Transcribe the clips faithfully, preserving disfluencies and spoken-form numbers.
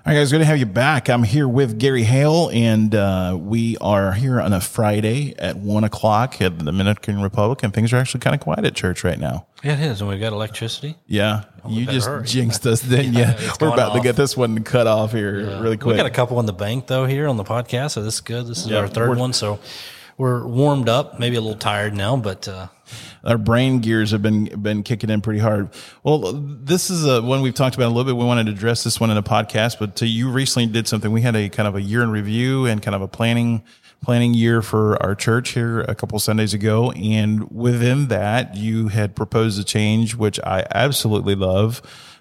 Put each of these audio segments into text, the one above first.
All right, guys, good to have you back. I'm here with Gary Hale, and uh, we are here on a Friday at one o'clock at the Dominican Republic, and things are actually kind of quiet at church right now. Yeah, it is, and we've got electricity. Yeah, Oh, we you better just hurry. jinxed us, didn't Yeah, you? it's We're gone about to off. get this one cut off here Yeah. really quick. We got a couple in the bank, though, here on the podcast, so this is good. This is Yeah, our third we're- one, so we're warmed up, maybe a little tired now, but uh, Our brain gears have been been kicking in pretty hard. Well, this is a one we've talked about a little bit. We wanted to address this one in a podcast, but to you recently did something. We had a kind of a year in review and kind of a planning planning year for our church here a couple Sundays ago, and within that, you had proposed a change, which I absolutely love.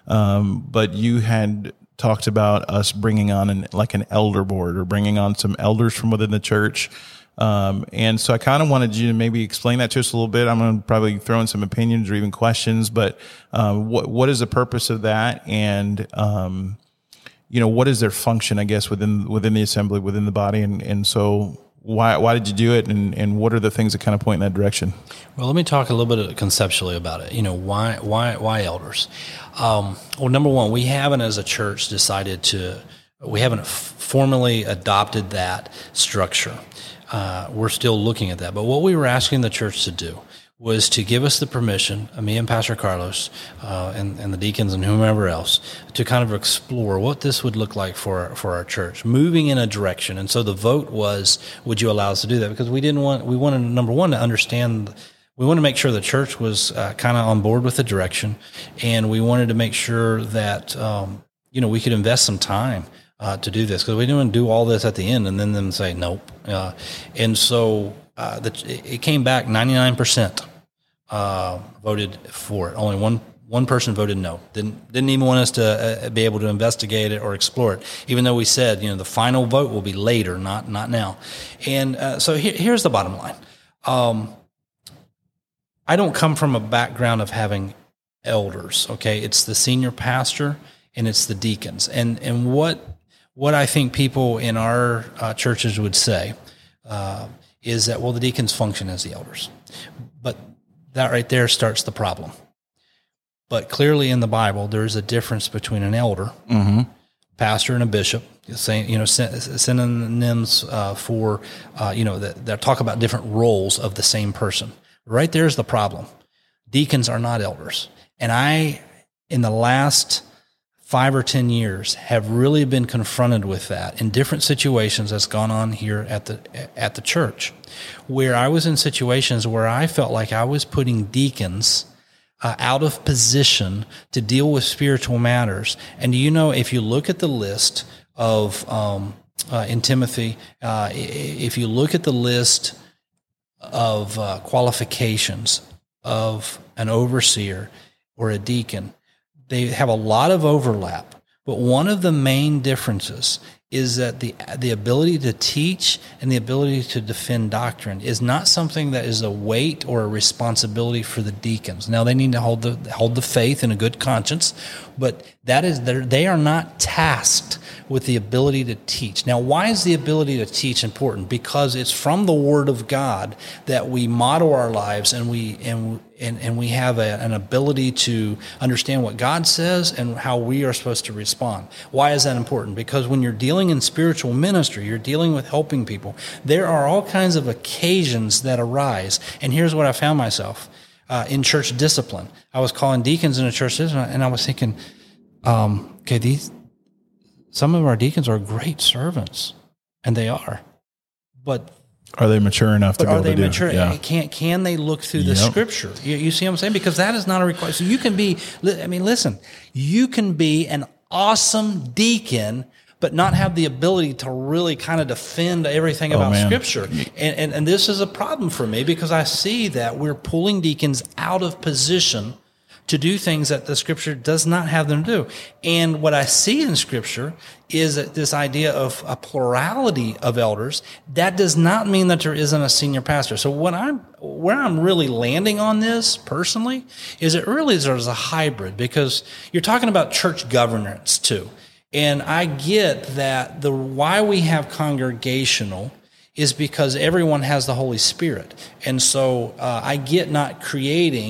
Um, but you had talked about us bringing on an like an elder board or bringing on some elders from within the church. Um, and so I kind of wanted you to maybe explain that to us a little bit. I'm going to probably throw in some opinions or even questions, but, um, what, what is the purpose of that? And, um, you know, what is their function, I guess, within, within the assembly, within the body? And, and so why, why did you do it? And, and what are the things that kind of point in that direction? well, let me talk a little bit conceptually about it. You know, why, why, why elders? Um, well, number one, we haven't as a church decided to, we haven't f- formally adopted that structure. Uh, we're still looking at that. But what we were asking the church to do was to give us the permission, uh, me and Pastor Carlos, uh, and, and the deacons and whomever else, to kind of explore what this would look like for our, for our church, moving in a direction. And so the vote was, would you allow us to do that? Because we didn't want, we wanted, number one, to understand, we wanted to make sure the church was uh, kind of on board with the direction, and we wanted to make sure that, um, you know, we could invest some time Uh, to do this, because we didn't do all this at the end and then them say nope. Uh, and so uh, the, it came back ninety-nine percent uh, voted for it. Only one one person voted no. Didn't didn't even want us to uh, be able to investigate it or explore it. Even though we said, you know, the final vote will be later, not not now. And uh, so here, here's the bottom line. Um, I don't come from a background of having elders. Okay, it's the senior pastor and it's the deacons. And and what What I think people in our uh, churches would say uh, is that, well, the deacons function as the elders. But that right there starts the problem. But clearly in the Bible, there's a difference between an elder, mm-hmm. pastor, and a bishop. Saying, you know, synonyms uh, for, uh, you know, that, that talk about different roles of the same person. Right there's the problem. Deacons are not elders. And I, in the last five or ten years, have really been confronted with that in different situations that's gone on here at the at the church, where I was in situations where I felt like I was putting deacons uh, out of position to deal with spiritual matters. And do you know, if you look at the list of um, uh, in Timothy, uh, if you look at the list of uh, qualifications of an overseer or a deacon, they have a lot of overlap, but one of the main differences is that the the ability to teach and the ability to defend doctrine is not something that is a weight or a responsibility for the deacons. Now, they need to hold the hold the faith in a good conscience, but that is they are not tasked with the ability to teach. Now, why is the ability to teach important? Because it's from the Word of God that we model our lives, and we and and, and we have a, an ability to understand what God says and how we are supposed to respond. Why is that important? Because when you're dealing in spiritual ministry, you're dealing with helping people, there are all kinds of occasions that arise. And here's what I found myself uh, in church discipline. I was calling deacons in a church discipline, and I was thinking, um, okay, these some of our deacons are great servants, and they are, but Are they mature enough to But be are able they to do mature? it? Yeah. Can can they look through the Yep. Scripture? You, you see what I'm saying? Because that is not a requirement. So you can be. I mean, listen. You can be an awesome deacon, but not have the ability to really kind of defend everything Oh, about man. Scripture. And, and and this is a problem for me, because I see that we're pulling deacons out of position to do things that the Scripture does not have them do. And what I see in Scripture is that this idea of a plurality of elders. That does not mean that there isn't a senior pastor. So what I'm, where I'm really landing on this personally is it really is there's a hybrid, because you're talking about church governance too. And I get that the why we have congregational is because everyone has the Holy Spirit. And so uh, I get not creating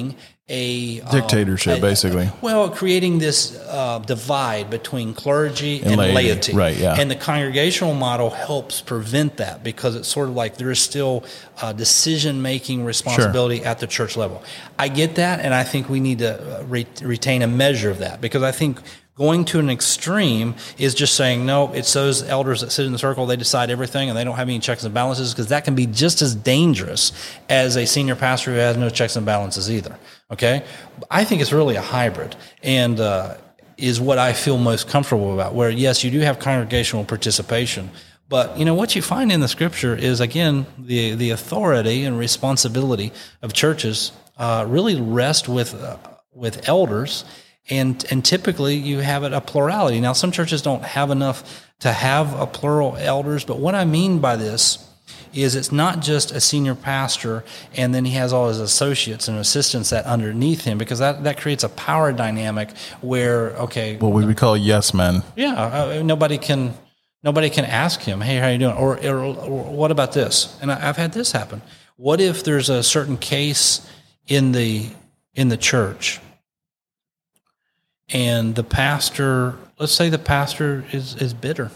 a dictatorship, um, a, basically. Well, creating this uh, divide between clergy and, And laity. laity. Right, yeah. And the congregational model helps prevent that because it's sort of like there is still uh, decision-making responsibility Sure. at the church level. I get that, and I think we need to re- retain a measure of that because I think going to an extreme is just saying, no, it's those elders that sit in the circle, they decide everything, and they don't have any checks and balances, because that can be just as dangerous as a senior pastor who has no checks and balances either, okay? I think it's really a hybrid, and uh, is what I feel most comfortable about, where, yes, you do have congregational participation, but, you know, what you find in the Scripture is, again, the, the authority and responsibility of churches uh, really rest with uh, with elders. And and typically you have it a plurality. Now, some churches don't have enough to have a plural elders, but what I mean by this is it's not just a senior pastor and then he has all his associates and assistants that underneath him, because that, that creates a power dynamic where, okay. What we would call yes men. Yeah, uh, nobody can nobody can ask him, hey, how you doing? Or, or, or what about this? And I, I've had this happen. What if there's a certain case in the in the church, and the pastor, let's say the pastor is, is bitter.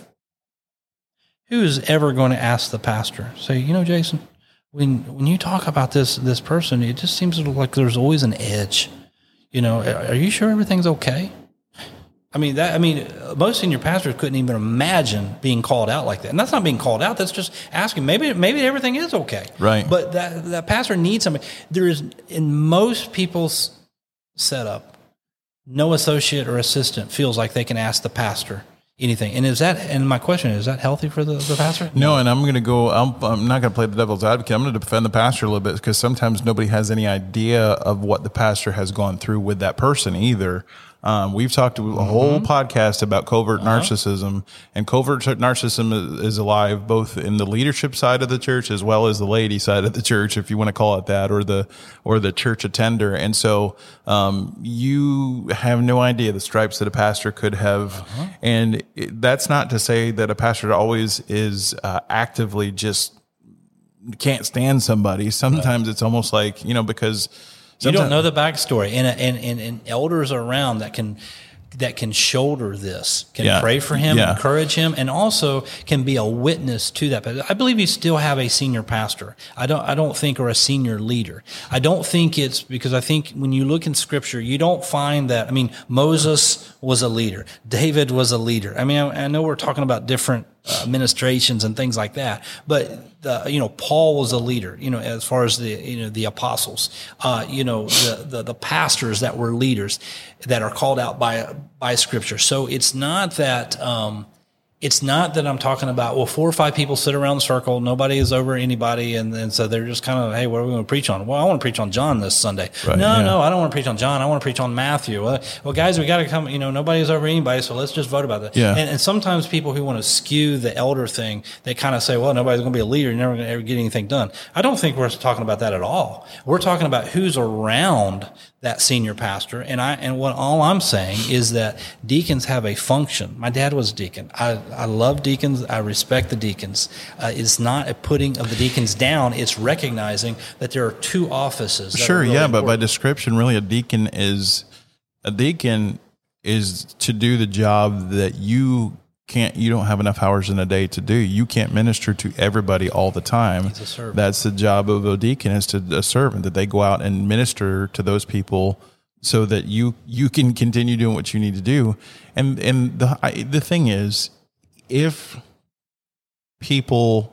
Who is ever going to ask the pastor, say, you know, Jason, when when you talk about this this person, it just seems like there's always an edge. You know, are you sure everything's okay? I mean, that. I mean, most senior pastors couldn't even imagine being called out like that. And that's not being called out. That's just asking. Maybe maybe everything is okay. Right. But that that pastor needs somebody. There is, in most people's setup, no associate or assistant feels like they can ask the pastor anything. And is that, and my question is, is that healthy for the, the pastor? No, and I'm going to go, I'm, I'm not going to play the devil's advocate. I'm going to defend the pastor a little bit, because sometimes nobody has any idea of what the pastor has gone through with that person either. Um, we've talked a mm-hmm. whole podcast about covert uh-huh. narcissism, and covert narcissism is, is alive both in the leadership side of the church as well as the laity side of the church, if you want to call it that, or the or the church attender. And so um, you have no idea the stripes that a pastor could have, uh-huh. and it, that's not to say that a pastor always is uh, actively just can't stand somebody. Sometimes right. it's almost like, you know, because you don't know the backstory, and, and and and elders around that can that can shoulder this, can yeah. pray for him, yeah. encourage him, and also can be a witness to that. But I believe you still have a senior pastor. I don't I don't think, or a senior leader. I don't think it's, because I think when you look in Scripture, you don't find that. I mean, Moses was a leader. David was a leader. I mean, I, I know we're talking about different uh, ministrations and things like that, but the, you know, Paul was a leader, you know, as far as the, you know, the apostles, uh, you know, the, the, the pastors that were leaders that are called out by, by Scripture. So it's not that, um, it's not that I'm talking about, well, four or five people sit around the circle, nobody is over anybody, and, and so they're just kind of, hey, what are we going to preach on? Well, I want to preach on John this Sunday. Right, no, yeah. no, I don't want to preach on John. I want to preach on Matthew. Well, well guys, we got to come, you know, nobody's over anybody, so let's just vote about that. Yeah. And, and sometimes people who want to skew the elder thing, they kind of say, well, nobody's going to be a leader. You're never going to ever get anything done. I don't think we're talking about that at all. We're talking about who's around that senior pastor. And I, and what all I'm saying is that deacons have a function. My dad was a deacon. I, I love deacons. I respect the deacons. Uh, it's not a putting of the deacons down. It's recognizing that there are two offices. That sure. are really yeah. But important. by description, really a deacon is, a deacon is to do the job that you can't, you don't have enough hours in a day to do. You can't minister to everybody all the time. It's a servant. That's the job of a deacon, is to a servant, that they go out and minister to those people so that you, you can continue doing what you need to do. And, and the, I, the thing is, if people,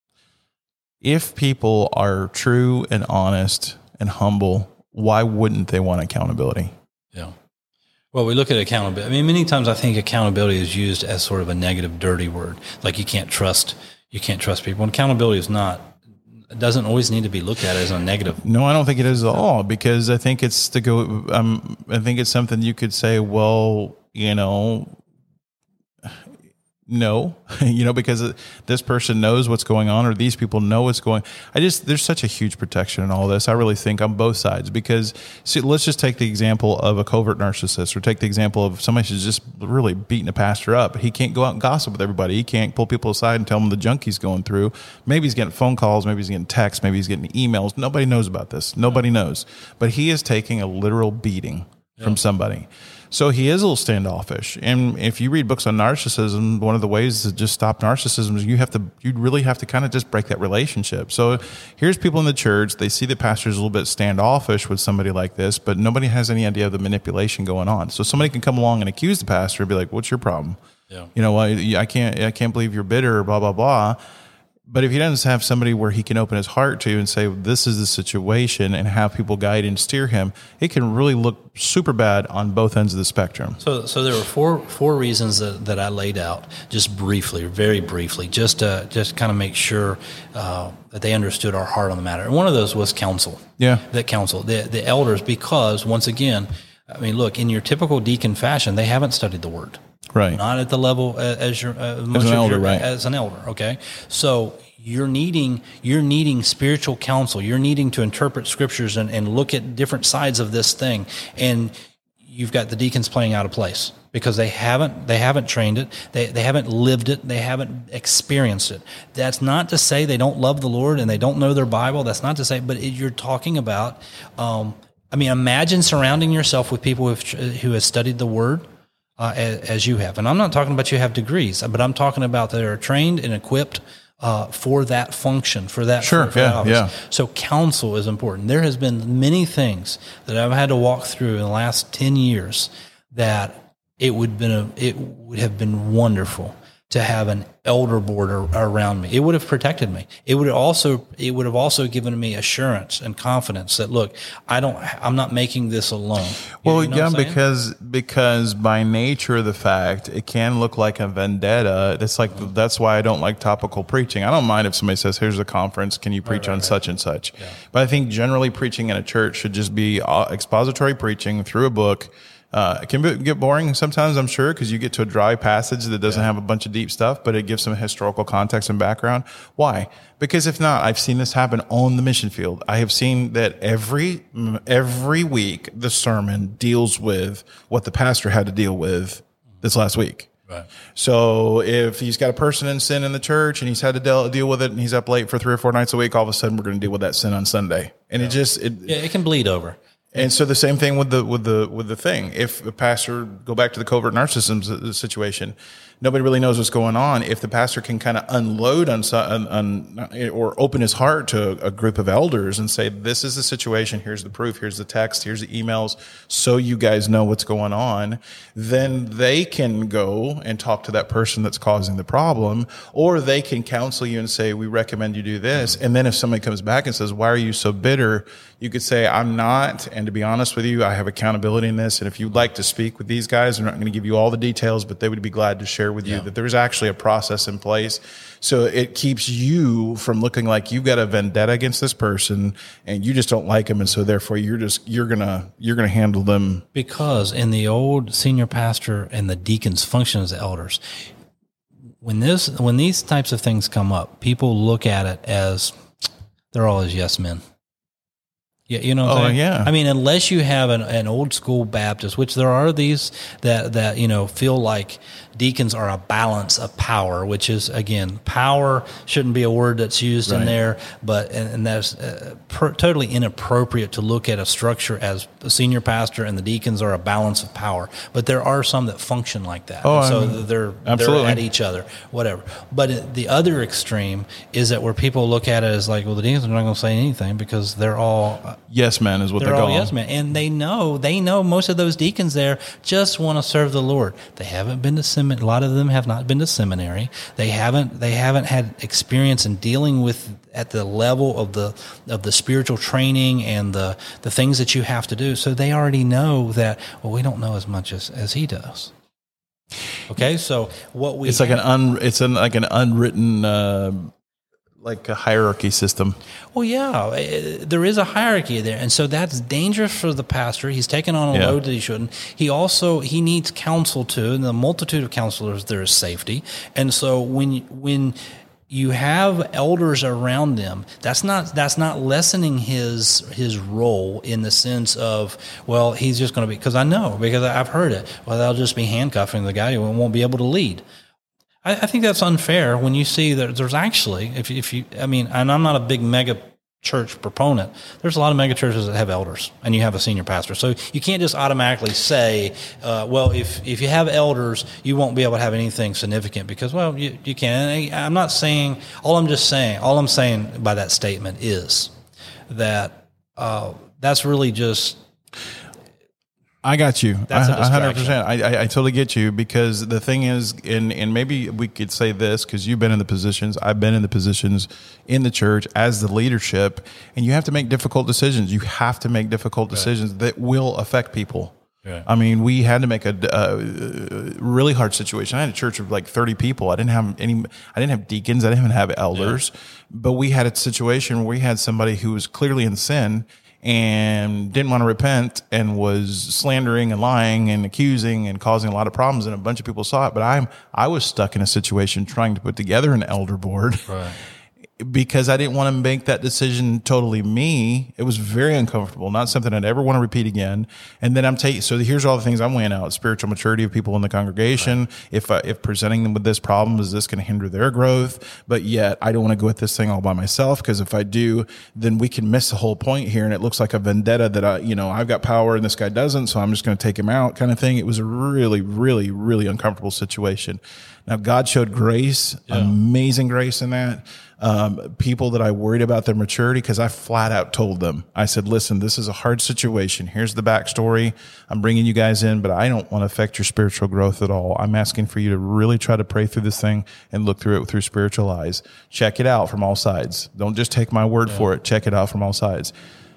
if people are true and honest and humble, why wouldn't they want accountability? Yeah. Well, we look at accountability. I mean, many times I think accountability is used as sort of a negative, dirty word. Like you can't trust, you can't trust people. And accountability is not, it doesn't always need to be looked at as a negative. No, I don't think it is at all, because I think it's to go, um, I think it's something you could say, well, you know, No, you know, because this person knows what's going on, or these people know what's going. I just there's such a huge protection in all this. I really think on both sides, because see, let's just take the example of a covert narcissist, or take the example of somebody who's just really beating a pastor up. He can't go out and gossip with everybody. He can't pull people aside and tell them the junk he's going through. Maybe he's getting phone calls, maybe he's getting texts, maybe he's getting emails. Nobody knows about this. Nobody knows, but he is taking a literal beating yeah. from somebody. So he is a little standoffish. And if you read books on narcissism, one of the ways to just stop narcissism is you have to, you really have to kind of just break that relationship. So here's people in the church. They see the pastor's a little bit standoffish with somebody like this, but nobody has any idea of the manipulation going on. So somebody can come along and accuse the pastor and be like, what's your problem? Yeah. You know, I, I can't, I can't believe you're bitter or blah, blah, blah. But if he doesn't have somebody where he can open his heart to and say, this is the situation, and have people guide and steer him, it can really look super bad on both ends of the spectrum. So so there were four four reasons that, that I laid out just briefly, very briefly, just to just kind of make sure uh, that they understood our heart on the matter. And one of those was counsel. Yeah. That counsel, the, the elders, because once again, I mean, look, in your typical deacon fashion, they haven't studied the word. Right. Not at the level as your uh, as an elder, your, right? As an elder, okay. So you're needing you're needing spiritual counsel. You're needing to interpret scriptures and, and look at different sides of this thing. And you've got the deacons playing out of place because they haven't they haven't trained it. They they haven't lived it. They haven't experienced it. That's not to say they don't love the Lord and they don't know their Bible. That's not to say, but it, you're talking about. Um, I mean, imagine surrounding yourself with people who who have studied the Word. Uh, as, as you have. And I'm not talking about you have degrees, but I'm talking about that are trained and equipped uh, for that function, for that, sure, for, for yeah, that office. Yeah. So counsel is important. There has been many things that I've had to walk through in the last ten years that it would been a, it would have been wonderful to have an elder board ar- around me. It would have protected me. It would also it would have also given me assurance and confidence that look, I don't I'm not making this alone. You, well, you know yeah, because because by nature of the fact, it can look like a vendetta. That's like mm-hmm. that's why I don't like topical preaching. I don't mind if somebody says, "Here's a conference, can you preach right, right, on right. such and such?" Yeah. But I think generally preaching in a church should just be expository preaching through a book. Uh, it can be, get boring sometimes, I'm sure, because you get to a dry passage that doesn't yeah. have a bunch of deep stuff, but it gives some historical context and background. Why? Because if not, I've seen this happen on the mission field. I have seen that every every week the sermon deals with what the pastor had to deal with this last week. Right. So if he's got a person in sin in the church and he's had to deal, deal with it and he's up late for three or four nights a week, all of a sudden we're going to deal with that sin on Sunday. And yeah. it just... It, yeah, it can bleed over. And so the same thing with the with the with the thing. If a pastor, go back to the covert narcissism situation, nobody really knows what's going on. If the pastor can kind of unload on, on, on or open his heart to a group of elders and say, "This is the situation. Here's the proof. Here's the text. Here's the emails, so you guys know what's going on," then they can go and talk to that person that's causing the problem, or they can counsel you and say, "We recommend you do this." And then if somebody comes back and says, "Why are you so bitter?" you could say, "I'm not, and to be honest with you, I have accountability in this, and if you'd like to speak with these guys, I'm not going to give you all the details, but they would be glad to share with you yeah. that there's actually a process in place." So it keeps you from looking like you've got a vendetta against this person and you just don't like them, and so therefore you're just you're gonna you're gonna handle them. Because in the old senior pastor and the deacons function as elders, when this when these types of things come up, people look at it as they're always yes men. Yeah, you know what I'm oh, saying? Yeah. I mean, unless you have an, an old school Baptist, which there are these that, that, you know, feel like deacons are a balance of power, which is, again, power shouldn't be a word that's used right. in there, but, and, and that's uh, per, totally inappropriate to look at a structure as a senior pastor and the deacons are a balance of power. But there are some that function like that. Oh, so I mean, they're, absolutely. they're at each other, whatever. But the other extreme is that where people look at it as like, well, the deacons are not going to say anything because they're all yes men is what they're, they're all calling. Yes men, and they know they know most of those deacons there just want to serve the Lord. They haven't been to seminary. A lot of them have not been to seminary. They haven't they haven't had experience in dealing with at the level of the of the spiritual training and the the things that you have to do. So they already know that. Well, we don't know as much as, as he does. Okay, so what we it's like an un it's an like an unwritten. Uh, like a hierarchy system. Well, yeah, it, there is a hierarchy there, and so that's dangerous for the pastor. He's taking on a Yeah. load that he shouldn't. He also he needs counsel too, and the multitude of counselors there is safety. And so when when you have elders around them, that's not that's not lessening his his role in the sense of, well, he's just going to be, because I know, because I've heard it, well, they'll just be handcuffing the guy who won't be able to lead. I, I think that's unfair when you see that there's actually, if if you, I mean, and I'm not a big mega church proponent. There's a lot of mega churches that have elders, and you have a senior pastor. So you can't just automatically say, uh, well, if if you have elders, you won't be able to have anything significant because, well, you, you can. And I'm not saying, all I'm just saying, all I'm saying by that statement is that uh, that's really just, I got you. That's a I- one hundred distraction. percent. I, I, I totally get you, because the thing is, and, and maybe we could say this, because you've been in the positions, I've been in the positions in the church as the leadership, and you have to make difficult decisions. You have to make difficult decisions that will affect people. Right. I mean, we had to make a, a really hard situation. I had a church of like thirty people. I didn't have any, I didn't have deacons. I didn't even have elders, yeah. But we had a situation where we had somebody who was clearly in sin and didn't want to repent and was slandering and lying and accusing and causing a lot of problems. And a bunch of people saw it, but I'm, I was stuck in a situation trying to put together an elder board. Right. Because I didn't want to make that decision totally me. It was very uncomfortable, not something I'd ever want to repeat again. And then I'm taking, so here's all the things I'm weighing out: spiritual maturity of people in the congregation. Right. If uh, if presenting them with this problem, is this going to hinder their growth? But yet I don't want to go at this thing all by myself, because if I do, then we can miss the whole point here. And it looks like a vendetta that I, you know, I've got power and this guy doesn't, so I'm just going to take him out, kind of thing. It was a really, really, really uncomfortable situation. Now, God showed grace, yeah. amazing grace in that. Um, people that I worried about their maturity, because I flat out told them, I said, listen, this is a hard situation. Here's the backstory. I'm bringing you guys in, but I don't want to affect your spiritual growth at all. I'm asking for you to really try to pray through this thing and look through it through spiritual eyes. Check it out from all sides. Don't just take my word yeah. for it. Check it out from all sides.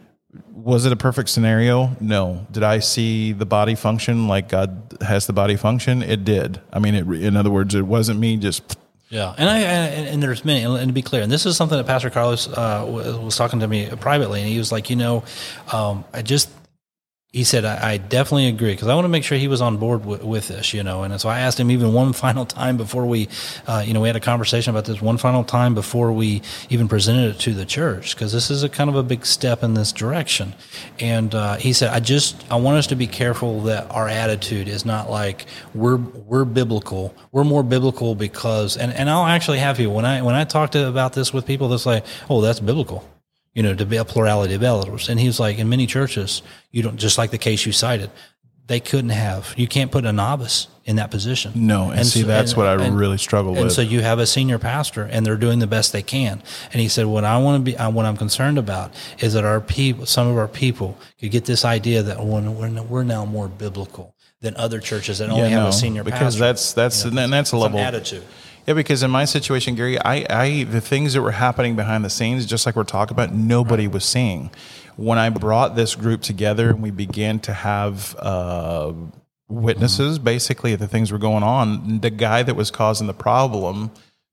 Was it a perfect scenario? No. Did I see the body function like God has the body function? It did. I mean, it, in other words, it wasn't me just... Yeah, and I and, and there's many, and to be clear, and this is something that Pastor Carlos uh, was talking to me privately, and he was like, you know, um, I just, he said, I, I definitely agree, because I want to make sure he was on board with, with this, you know, and so I asked him even one final time before we, uh, you know, we had a conversation about this one final time before we even presented it to the church, because this is a kind of a big step in this direction. And uh, he said, I just, I want us to be careful that our attitude is not like we're we're biblical. We're more biblical because, and, and I'll actually have you, when I when I talk to about this with people, that's like, oh, that's biblical. You know, to be a plurality of elders. And he was like, in many churches, you don't, just like the case you cited, they couldn't have, you can't put a novice in that position. No, and, and see, so, that's and, what I and, really struggle with. And so you have a senior pastor, and they're doing the best they can. And he said, what I want to be, what I'm concerned about is that our people, some of our people could get this idea that we're, we're now more biblical than other churches that only yeah, have no, a senior because pastor. Because that's, that's, you know, and that's a level. Attitude. Yeah, because in my situation, Gary, I, I the things that were happening behind the scenes, just like we're talking about, nobody was seeing. When I brought this group together and we began to have uh, witnesses, mm-hmm. basically, the things were going on, the guy that was causing the problem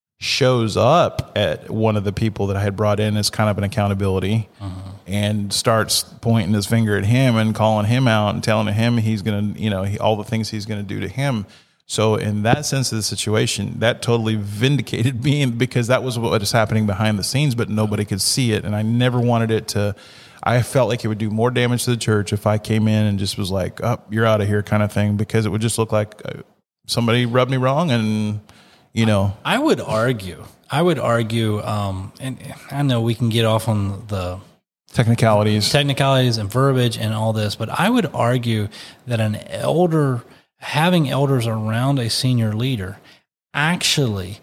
shows up at one of the people that I had brought in as kind of an accountability mm-hmm. and starts pointing his finger at him and calling him out and telling him he's going to, you know, he, all the things he's going to do to him. So in that sense of the situation, that totally vindicated me, because that was what was happening behind the scenes, but nobody could see it. And I never wanted it to, I felt like it would do more damage to the church if I came in and just was like, oh, you're out of here kind of thing, because it would just look like somebody rubbed me wrong. And, you know, I would argue, I would argue, um, and I know we can get off on the technicalities, technicalities and verbiage and all this, but I would argue that an elder, having elders around a senior leader actually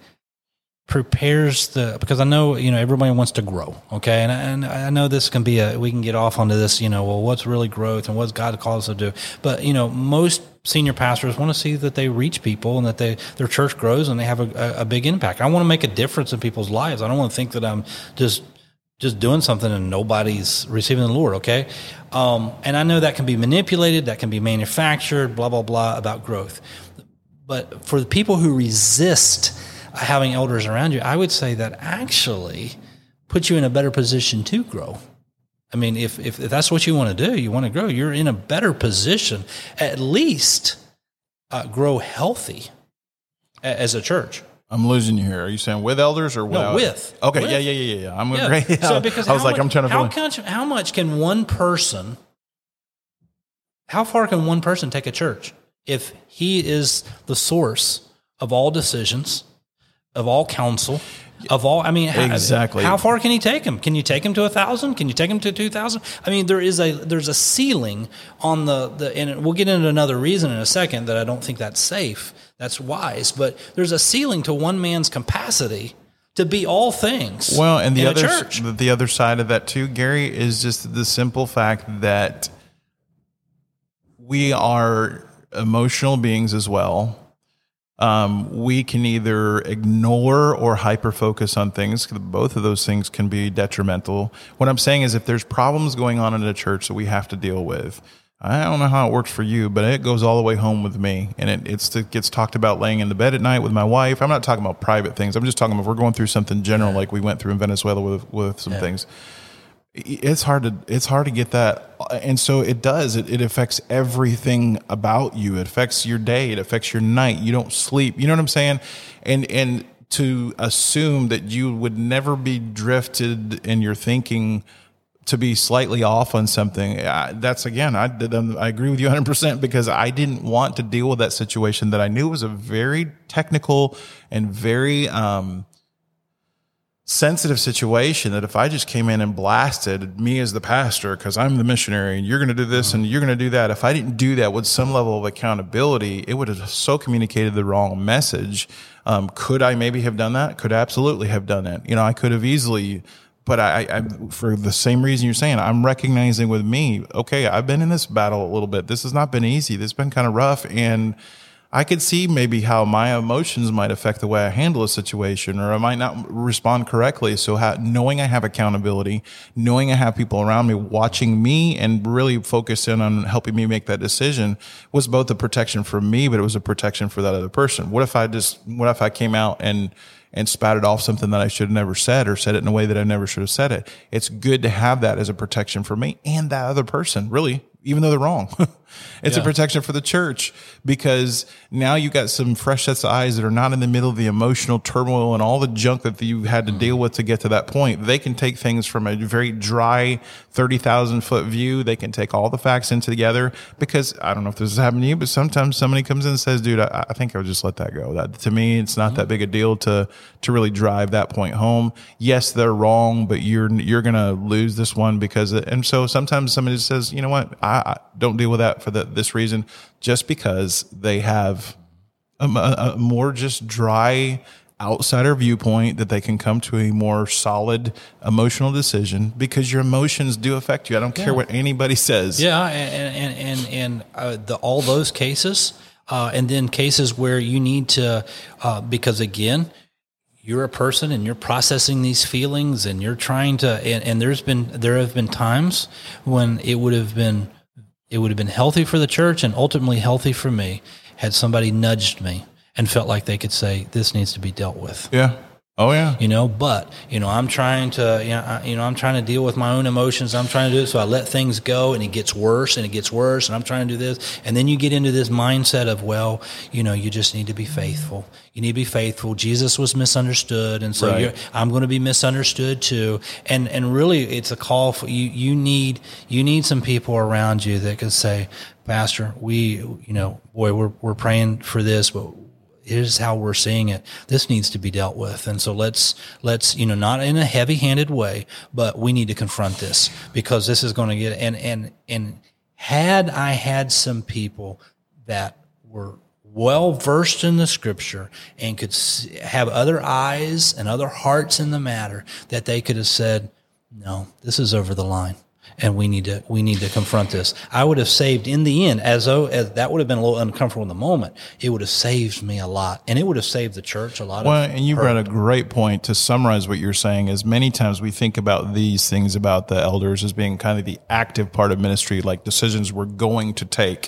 prepares the, because I know, you know, everybody wants to grow. Okay. And, and I know this can be a, we can get off onto this, you know, well, what's really growth and what's God calls us to do. But, you know, most senior pastors want to see that they reach people and that they, their church grows and they have a, a big impact. I want to make a difference in people's lives. I don't want to think that I'm just, just doing something and nobody's receiving the Lord, okay? Um, and I know that can be manipulated, that can be manufactured, blah, blah, blah, about growth. But for the people who resist having elders around you, I would say that actually put you in a better position to grow. I mean, if, if, if that's what you want to do, you want to grow, you're in a better position, at least uh, grow healthy a, as a church. I'm losing you here. Are you saying with elders or without? No, with. Okay, with. yeah, yeah, yeah, yeah. I'm yeah. great. So because I was like, much, I'm trying to. How, can, how much can one person? How far can one person take a church if he is the source of all decisions, of all counsel? Of all, I mean, exactly. How, how far can he take him? Can you take him to a thousand? Can you take him to two thousand? I mean, there is a there's a ceiling on the the, and we'll get into another reason in a second that I don't think that's safe, that's wise. But there's a ceiling to one man's capacity to be all things. Well, and the in other a church. the other side of that too, Gary, is just the simple fact that we are emotional beings as well. Um, we can either ignore or hyper focus on things. Both of those things can be detrimental. What I'm saying is if there's problems going on in a church that we have to deal with, I don't know how it works for you, but it goes all the way home with me. And it it's, it gets talked about laying in the bed at night with my wife. I'm not talking about private things. I'm just talking about if we're going through something general, yeah. like we went through in Venezuela with, with some yeah. things. It's hard to it's hard to get that, and so it does. It, it affects everything about you. It affects your day. It affects your night. You don't sleep. You know what I'm saying? And and to assume that you would never be drifted in your thinking to be slightly off on something. That's again, I I agree with you one hundred percent because I didn't want to deal with that situation that I knew was a very technical and very. Um, sensitive situation that if I just came in and blasted me as the pastor because I'm the missionary and you're going to do this and you're going to do that, if I didn't do that with some level of accountability, it would have so communicated the wrong message. Um, could I maybe have done that? Could I absolutely have done that? You know, I could have easily, but I, I, for the same reason you're saying, I'm recognizing with me, okay, I've been in this battle a little bit. This has not been easy. This has been kind of rough. And I could see maybe how my emotions might affect the way I handle a situation, or I might not respond correctly. So how, knowing I have accountability, knowing I have people around me watching me and really focus in on helping me make that decision was both a protection for me, but it was a protection for that other person. What if I just, what if I came out and, and spouted off something that I should have never said or said it in a way that I never should have said it? It's good to have that as a protection for me and that other person, really, even though they're wrong. It's yeah. a protection for the church because now you've got some fresh sets of eyes that are not in the middle of the emotional turmoil and all the junk that you had to mm. deal with to get to that point. They can take things from a very dry thirty thousand foot view. They can take all the facts in together because I don't know if this has happened to you, but sometimes somebody comes in and says, dude, I, I think I would just let that go. That to me, it's not mm. that big a deal to, to really drive that point home. Yes, they're wrong, but you're, you're going to lose this one because, it, and so sometimes somebody just says, you know what? I, I don't deal with that for the, this reason, just because they have a, a, a more just dry outsider viewpoint that they can come to a more solid emotional decision because your emotions do affect you. I don't yeah. care what anybody says. Yeah. And, and, and, and uh, the, all those cases, uh, and then cases where you need to, uh, because again, you're a person and you're processing these feelings and you're trying to, and, and there's been, there have been times when it would have been, it would have been healthy for the church and ultimately healthy for me had somebody nudged me and felt like they could say, this needs to be dealt with. Yeah. Oh yeah. You know, but, you know, I'm trying to, you know, I, you know, I'm trying to deal with my own emotions. I'm trying to do it. So I let things go and it gets worse and it gets worse and I'm trying to do this. And then you get into this mindset of, well, you know, you just need to be faithful. You need to be faithful. Jesus was misunderstood. And so right. you're, I'm going to be misunderstood too. And, and really it's a call for you. You need, you need some people around you that can say, Pastor, we, you know, boy, we're, we're praying for this, but here's how we're seeing it. This needs to be dealt with. And so let's, let's, you know, not in a heavy handed way, but we need to confront this because this is going to get, and, and, and had I had some people that were well versed in the scripture and could have other eyes and other hearts in the matter that they could have said, no, this is over the line. And we need to we need to confront this. I would have saved in the end, as though as that would have been a little uncomfortable in the moment. It would have saved me a lot, and it would have saved the church a lot. Well, of and you brought a great point to summarize what you're saying. Is many times we think about these things about the elders as being kind of the active part of ministry, like decisions we're going to take.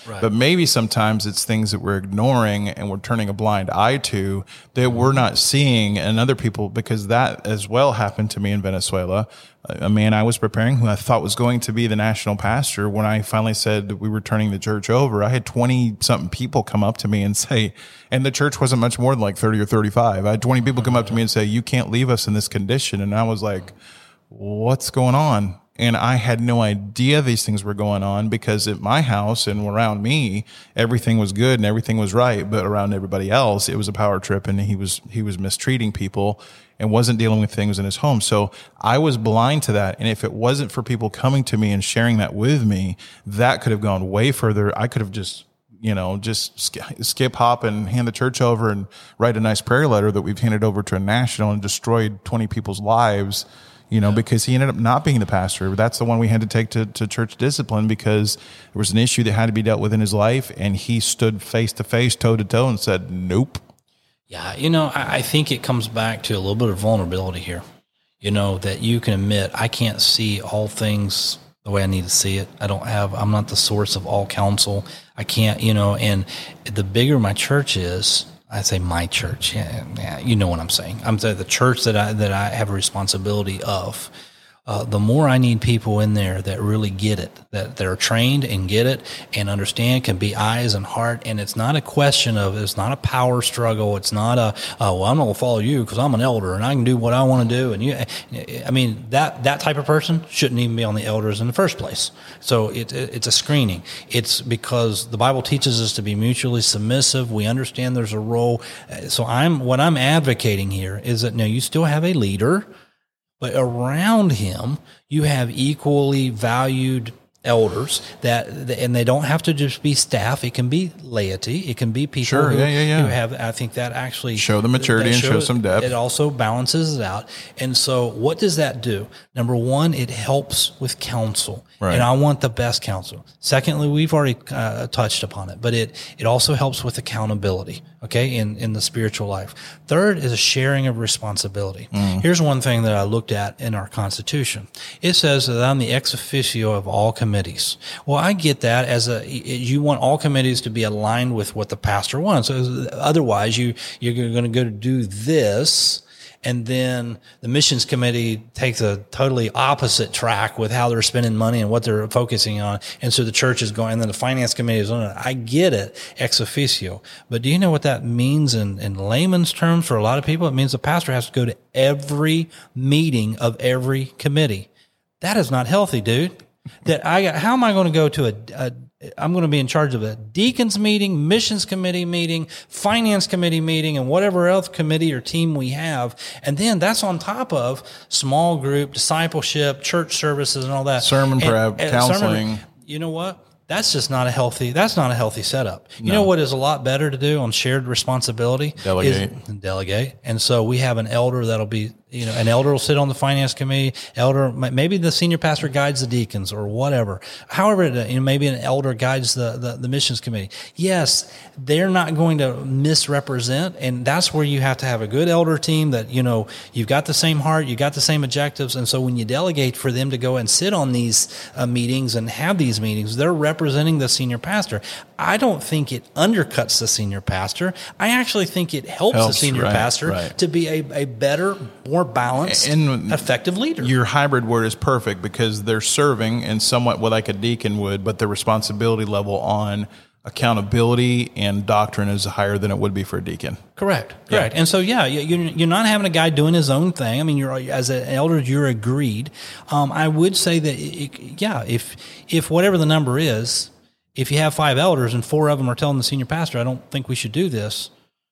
Right. But maybe sometimes it's things that we're ignoring and we're turning a blind eye to that we're not seeing in other people, because that as well happened to me in Venezuela. A man I was preparing who I thought was going to be the national pastor, when I finally said that we were turning the church over, I had twenty something people come up to me and say, and the church wasn't much more than like thirty or thirty-five. I had twenty people come up to me and say, you can't leave us in this condition. And I was like, what's going on? And I had no idea these things were going on, because at my house and around me, everything was good and everything was right. But around everybody else, it was a power trip, and he was, he was mistreating people and wasn't dealing with things in his home. So I was blind to that. And if it wasn't for people coming to me and sharing that with me, that could have gone way further. I could have just, you know, just skip, skip hop and hand the church over and write a nice prayer letter that we've handed over to a national and destroyed twenty people's lives. You know, yeah. Because he ended up not being the pastor. That's the one we had to take to, to church discipline, because there was an issue that had to be dealt with in his life, and he stood face to face, toe to toe, and said, nope. Yeah, you know, I, I think it comes back to a little bit of vulnerability here. You know, that you can admit, I can't see all things the way I need to see it. I don't have, I'm not the source of all counsel. I can't, you know, and the bigger my church is, I say my church. Yeah, yeah, you know what I'm saying. I'm the church that I that I have a responsibility of. Uh, the more I need people in there that really get it, that, that are trained and get it and understand, can be eyes and heart. And it's not a question of, it's not a power struggle. It's not a, oh, well, I'm going to follow you because I'm an elder and I can do what I want to do. And you, I mean, that, that type of person shouldn't even be on the elders in the first place. So it, it, it's a screening. It's because the Bible teaches us to be mutually submissive. We understand there's a role. So I'm, what I'm advocating here is that now you still have a leader, but around him, you have equally valued elders that, and they don't have to just be staff. It can be laity. It can be people sure, who, yeah, yeah, yeah. who have, I think that actually show the maturity and show, show some depth. It also balances it out. And so what does that do? Number one, it helps with counsel. Right. And I want the best counsel. Secondly, we've already uh, touched upon it, but it, it also helps with accountability, okay, in, in the spiritual life. Third is a sharing of responsibility. Mm. Here's one thing that I looked at in our Constitution. It says that I'm the ex officio of all committees. Well, I get that as a, you want all committees to be aligned with what the pastor wants. So otherwise, you, you're going to go to do this, and then the missions committee takes a totally opposite track with how they're spending money and what they're focusing on. And so the church is going, and then the finance committee is on it. I get it, ex officio. But do you know what that means in, in layman's terms for a lot of people? It means the pastor has to go to every meeting of every committee. That is not healthy, dude. That I got, how am I going to go to a, a I'm going to be in charge of a deacons meeting, missions committee meeting, finance committee meeting, and whatever else committee or team we have. And then that's on top of small group, discipleship, church services, and all that. Sermon and, prep, and counseling. Sermon, you know what? That's just not a healthy, that's not a healthy setup. You No. know what is a lot better to do on shared responsibility? Delegate. Is, delegate. And so we have an elder that'll be, you know, an elder will sit on the finance committee. Elder, maybe the senior pastor guides the deacons or whatever. However, you know, maybe an elder guides the, the, the missions committee. Yes, they're not going to misrepresent. And that's where you have to have a good elder team that, you know, you've got the same heart, you got the same objectives. And so when you delegate for them to go and sit on these uh, meetings and have these meetings, they're representing the senior pastor. I don't think it undercuts the senior pastor. I actually think it helps, helps the senior right, pastor right. to be a, a better, more balanced, and effective leader. Your hybrid word is perfect, because they're serving in somewhat what like a deacon would, but the responsibility level on accountability and doctrine is higher than it would be for a deacon. Correct. Correct. Yeah. And so, yeah, you're, you're not having a guy doing his own thing. I mean, you're, as an elder, you're agreed. Um, I would say that, it, yeah, if, if whatever the number is, if you have five elders and four of them are telling the senior pastor, I don't think we should do this.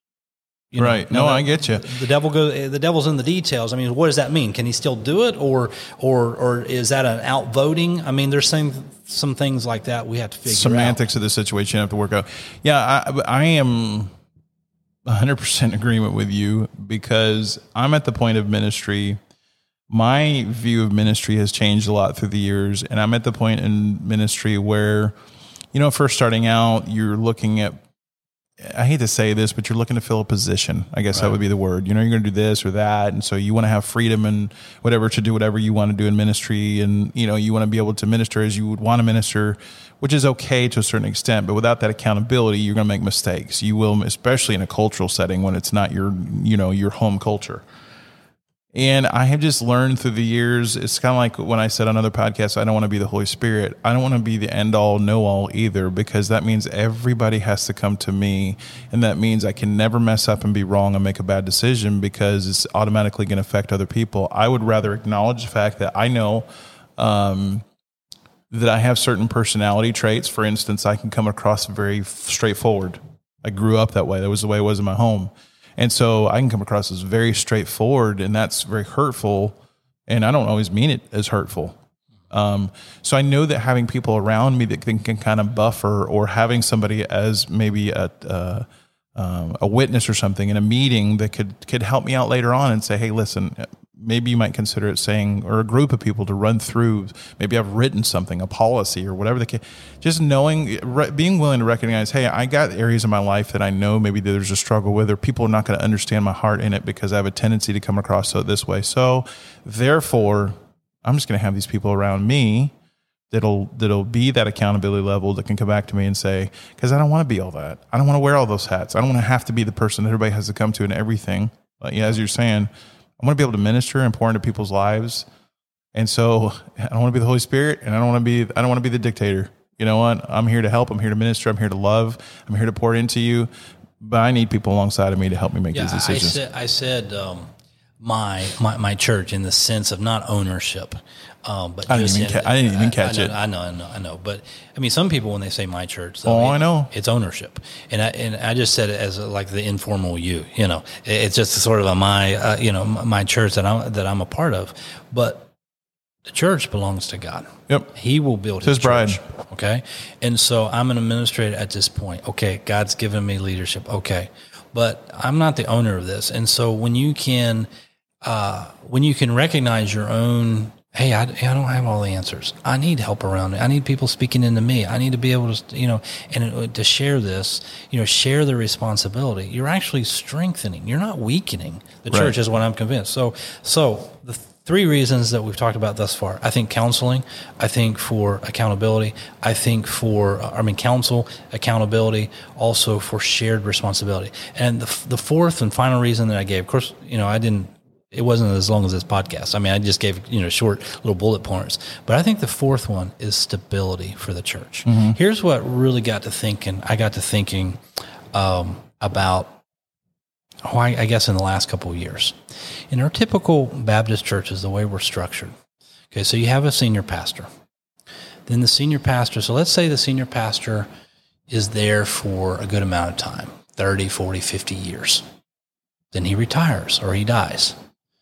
You know, right. No, no, I get you. The devil goes, the devil's in the details. I mean, what does that mean? Can he still do it, or, or, or is that an outvoting? I mean, there's some, some things like that we have to figure Semantics out. Semantics of the situation have to work out. Yeah, I, I am one hundred percent agreement with you, because I'm at the point of ministry. My view of ministry has changed a lot through the years, and I'm at the point in ministry where, you know, first starting out, you're looking at I hate to say this, but you're looking to fill a position. I guess right. that would be the word. You know, you're going to do this or that. And so you want to have freedom and whatever to do whatever you want to do in ministry. And, you know, you want to be able to minister as you would want to minister, which is okay to a certain extent. But without that accountability, you're going to make mistakes. You will, especially in a cultural setting when it's not your, you know, your home culture. And I have just learned through the years, it's kind of like when I said on other podcasts, I don't want to be the Holy Spirit. I don't want to be the end all, know all either, because that means everybody has to come to me. And that means I can never mess up and be wrong and make a bad decision because it's automatically going to affect other people. I would rather acknowledge the fact that I know um, that I have certain personality traits. For instance, I can come across very straightforward. I grew up that way. That was the way it was in my home. And so I can come across as very straightforward, and that's very hurtful. And I don't always mean it as hurtful. Um, so I know that having people around me that can, can kind of buffer, or having somebody as maybe a, uh, um, a witness or something in a meeting that could, could help me out later on and say, hey, listen, maybe you might consider it saying, or a group of people to run through, maybe I've written something, a policy or whatever the case, just knowing, being willing to recognize, hey, I got areas of my life that I know maybe there's a struggle with, or people are not going to understand my heart in it because I have a tendency to come across so this way. So therefore, I'm just going to have these people around me that'll, that'll be that accountability level that can come back to me and say, because I don't want to be all that. I don't want to wear all those hats. I don't want to have to be the person that everybody has to come to in everything. But yeah, as you're saying, I want to be able to minister and pour into people's lives. And so I don't want to be the Holy Spirit, and I don't want to be, I don't want to be the dictator. You know what? I'm here to help. I'm here to minister. I'm here to love. I'm here to pour into you, but I need people alongside of me to help me make yeah, these decisions. I said, I said um, my, my, my church in the sense of not ownership. Um, but I didn't, even, ca- I didn't even catch I, I it. Know, I know, I know, I know. But I mean, some people, when they say my church, oh, it, I know, it's ownership. And I, and I just said it as a, like the informal you, you know, it's just sort of a my, uh, you know, my church that I'm, that I'm a part of. But the church belongs to God. Yep. He will build his, his church. bride. Okay. And so I'm an administrator at this point. Okay. God's given me leadership. Okay. But I'm not the owner of this. And so when you can, uh, when you can recognize your own, hey, I, I don't have all the answers. I need help around it. I need people speaking into me. I need to be able to, you know, and to share this, you know, share the responsibility. You're actually strengthening. You're not weakening the right. church, is what I'm convinced. So, so the three reasons that we've talked about thus far, I think counseling, I think for accountability, I think for, I mean, counsel, accountability, also for shared responsibility. And the, the fourth and final reason that I gave, of course, you know, I didn't, it wasn't as long as this podcast. I mean, I just gave, you know, short little bullet points. But I think the fourth one is stability for the church. Mm-hmm. Here's what really got to thinking. I got to thinking um, about, oh, I, I guess in the last couple of years. In our typical Baptist churches, the way we're structured, okay, so you have a senior pastor. Then the senior pastor, so let's say the senior pastor is there for a good amount of time, thirty, forty, fifty years. Then he retires or he dies.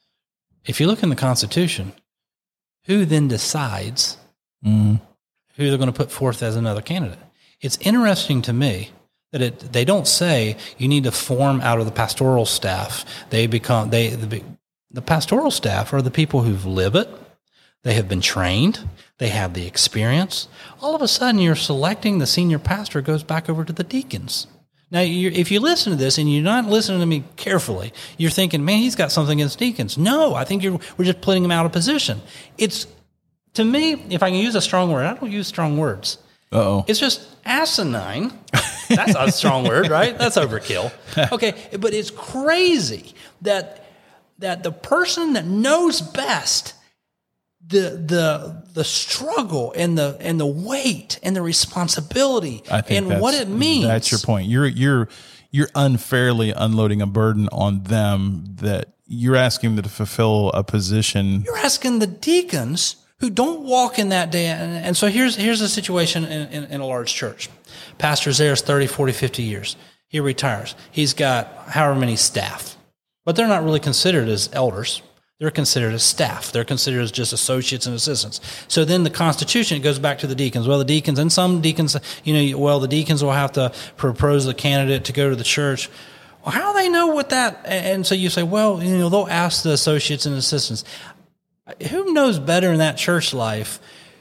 If you look in the Constitution, who then decides mm. who they're going to put forth as another candidate? It's interesting to me that it, they don't say you need to form out of the pastoral staff. They become they the, the pastoral staff are the people who live it. They have been trained. They have the experience. All of a sudden, you're selecting the senior pastor goes back over to the deacons. Now, you're, if you listen to this and you're not listening to me carefully, you're thinking, man, he's got something against deacons. No, I think you're, we're just putting him out of position. It's, to me, if I can use a strong word, I don't use strong words. Uh-oh. It's just asinine. That's a strong word, right? That's overkill. Okay, but it's crazy that that the person that knows best the the the struggle and the and the weight and the responsibility and what it means. That's your point. You're you're you're unfairly unloading a burden on them that you're asking them to fulfill a position. You're asking the deacons who don't walk in that day. And, and so here's here's a situation in, in, in a large church. Pastor's there is thirty, forty, fifty years. He retires. He's got however many staff. But they're not really considered as elders. They're considered as staff. They're considered as just associates and assistants. So then the Constitution, it goes back to the deacons. Well, the deacons, and some deacons, you know, well, the deacons will have to propose the candidate to go to the church. Well, how do they know what that, and so you say, well, you know, they'll ask the associates and assistants. Who knows better in that church life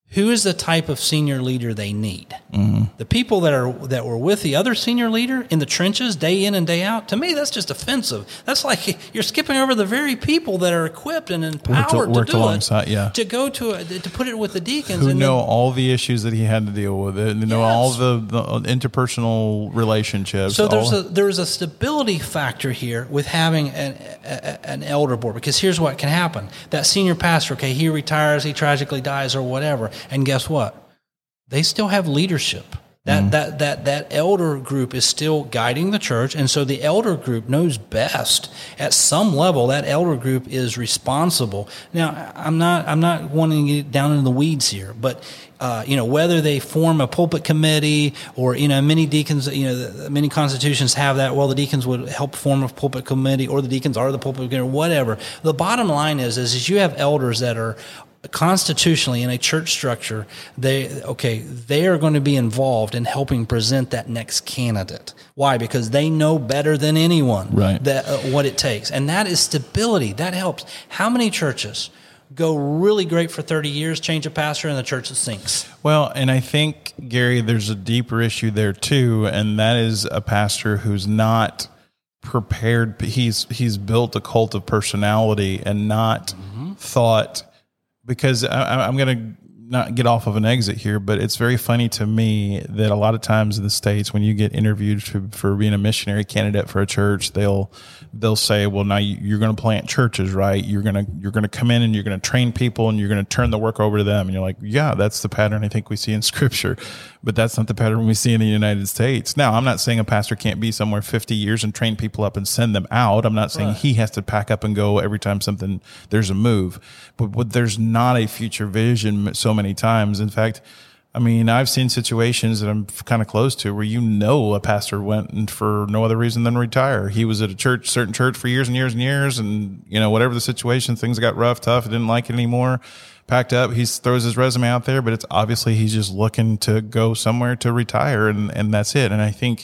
who is the type of senior leader they need. Mm-hmm. The people that are that were with the other senior leader in the trenches day in and day out, to me, that's just offensive. That's like you're skipping over the very people that are equipped and empowered worked, worked to do alongside, it, yeah. to go to a, to put it with the deacons. Who and know then, all the issues that he had to deal with, and know Yes. all the, the interpersonal relationships. So there's all, a there's a stability factor here with having an a, an elder board, because here's what can happen: that senior pastor, okay, he retires, he tragically dies, or whatever, and guess what? They still have leadership. That mm. that that that elder group is still guiding the church, and so the elder group knows best. At some level, that elder group is responsible. Now, I'm not I'm not wanting to get down in the weeds here, but uh, you know, whether they form a pulpit committee or, you know, many deacons, you know, the, many constitutions have that. Well, the deacons would help form a pulpit committee, or the deacons are the pulpit committee, or whatever. The bottom line is, is, is you have elders that are constitutionally in a church structure, they okay, they are going to be involved in helping present that next candidate. Why? Because they know better than anyone right. that uh, what it takes, and that is stability. That helps. How many churches go really great for thirty years, change a pastor, and the church sinks? Well, and I think, Gary, there's a deeper issue there too, and that is a pastor who's not prepared. He's he's built a cult of personality and not mm-hmm. thought. Because I, I'm going to not get off of an exit here, but it's very funny to me that a lot of times in the States, when you get interviewed for, for being a missionary candidate for a church, they'll they'll say, "Well, now you're going to plant churches, right? You're going to you're going to come in and you're going to train people and you're going to turn the work over to them." And you're like, "Yeah, that's the pattern I think we see in Scripture, but that's not the pattern we see in the United States." Now, I'm not saying a pastor can't be somewhere fifty years and train people up and send them out. I'm not saying right. he has to pack up and go every time something there's a move, but, but there's not a future vision so many times. In fact, I mean, I've seen situations that I'm kind of close to where, you know, a pastor went and for no other reason than retire. He was at a church, certain church for years and years and years. And, you know, whatever the situation, things got rough, tough, didn't like it anymore, packed up. He throws his resume out there, but it's obviously he's just looking to go somewhere to retire. And, and that's it. And I think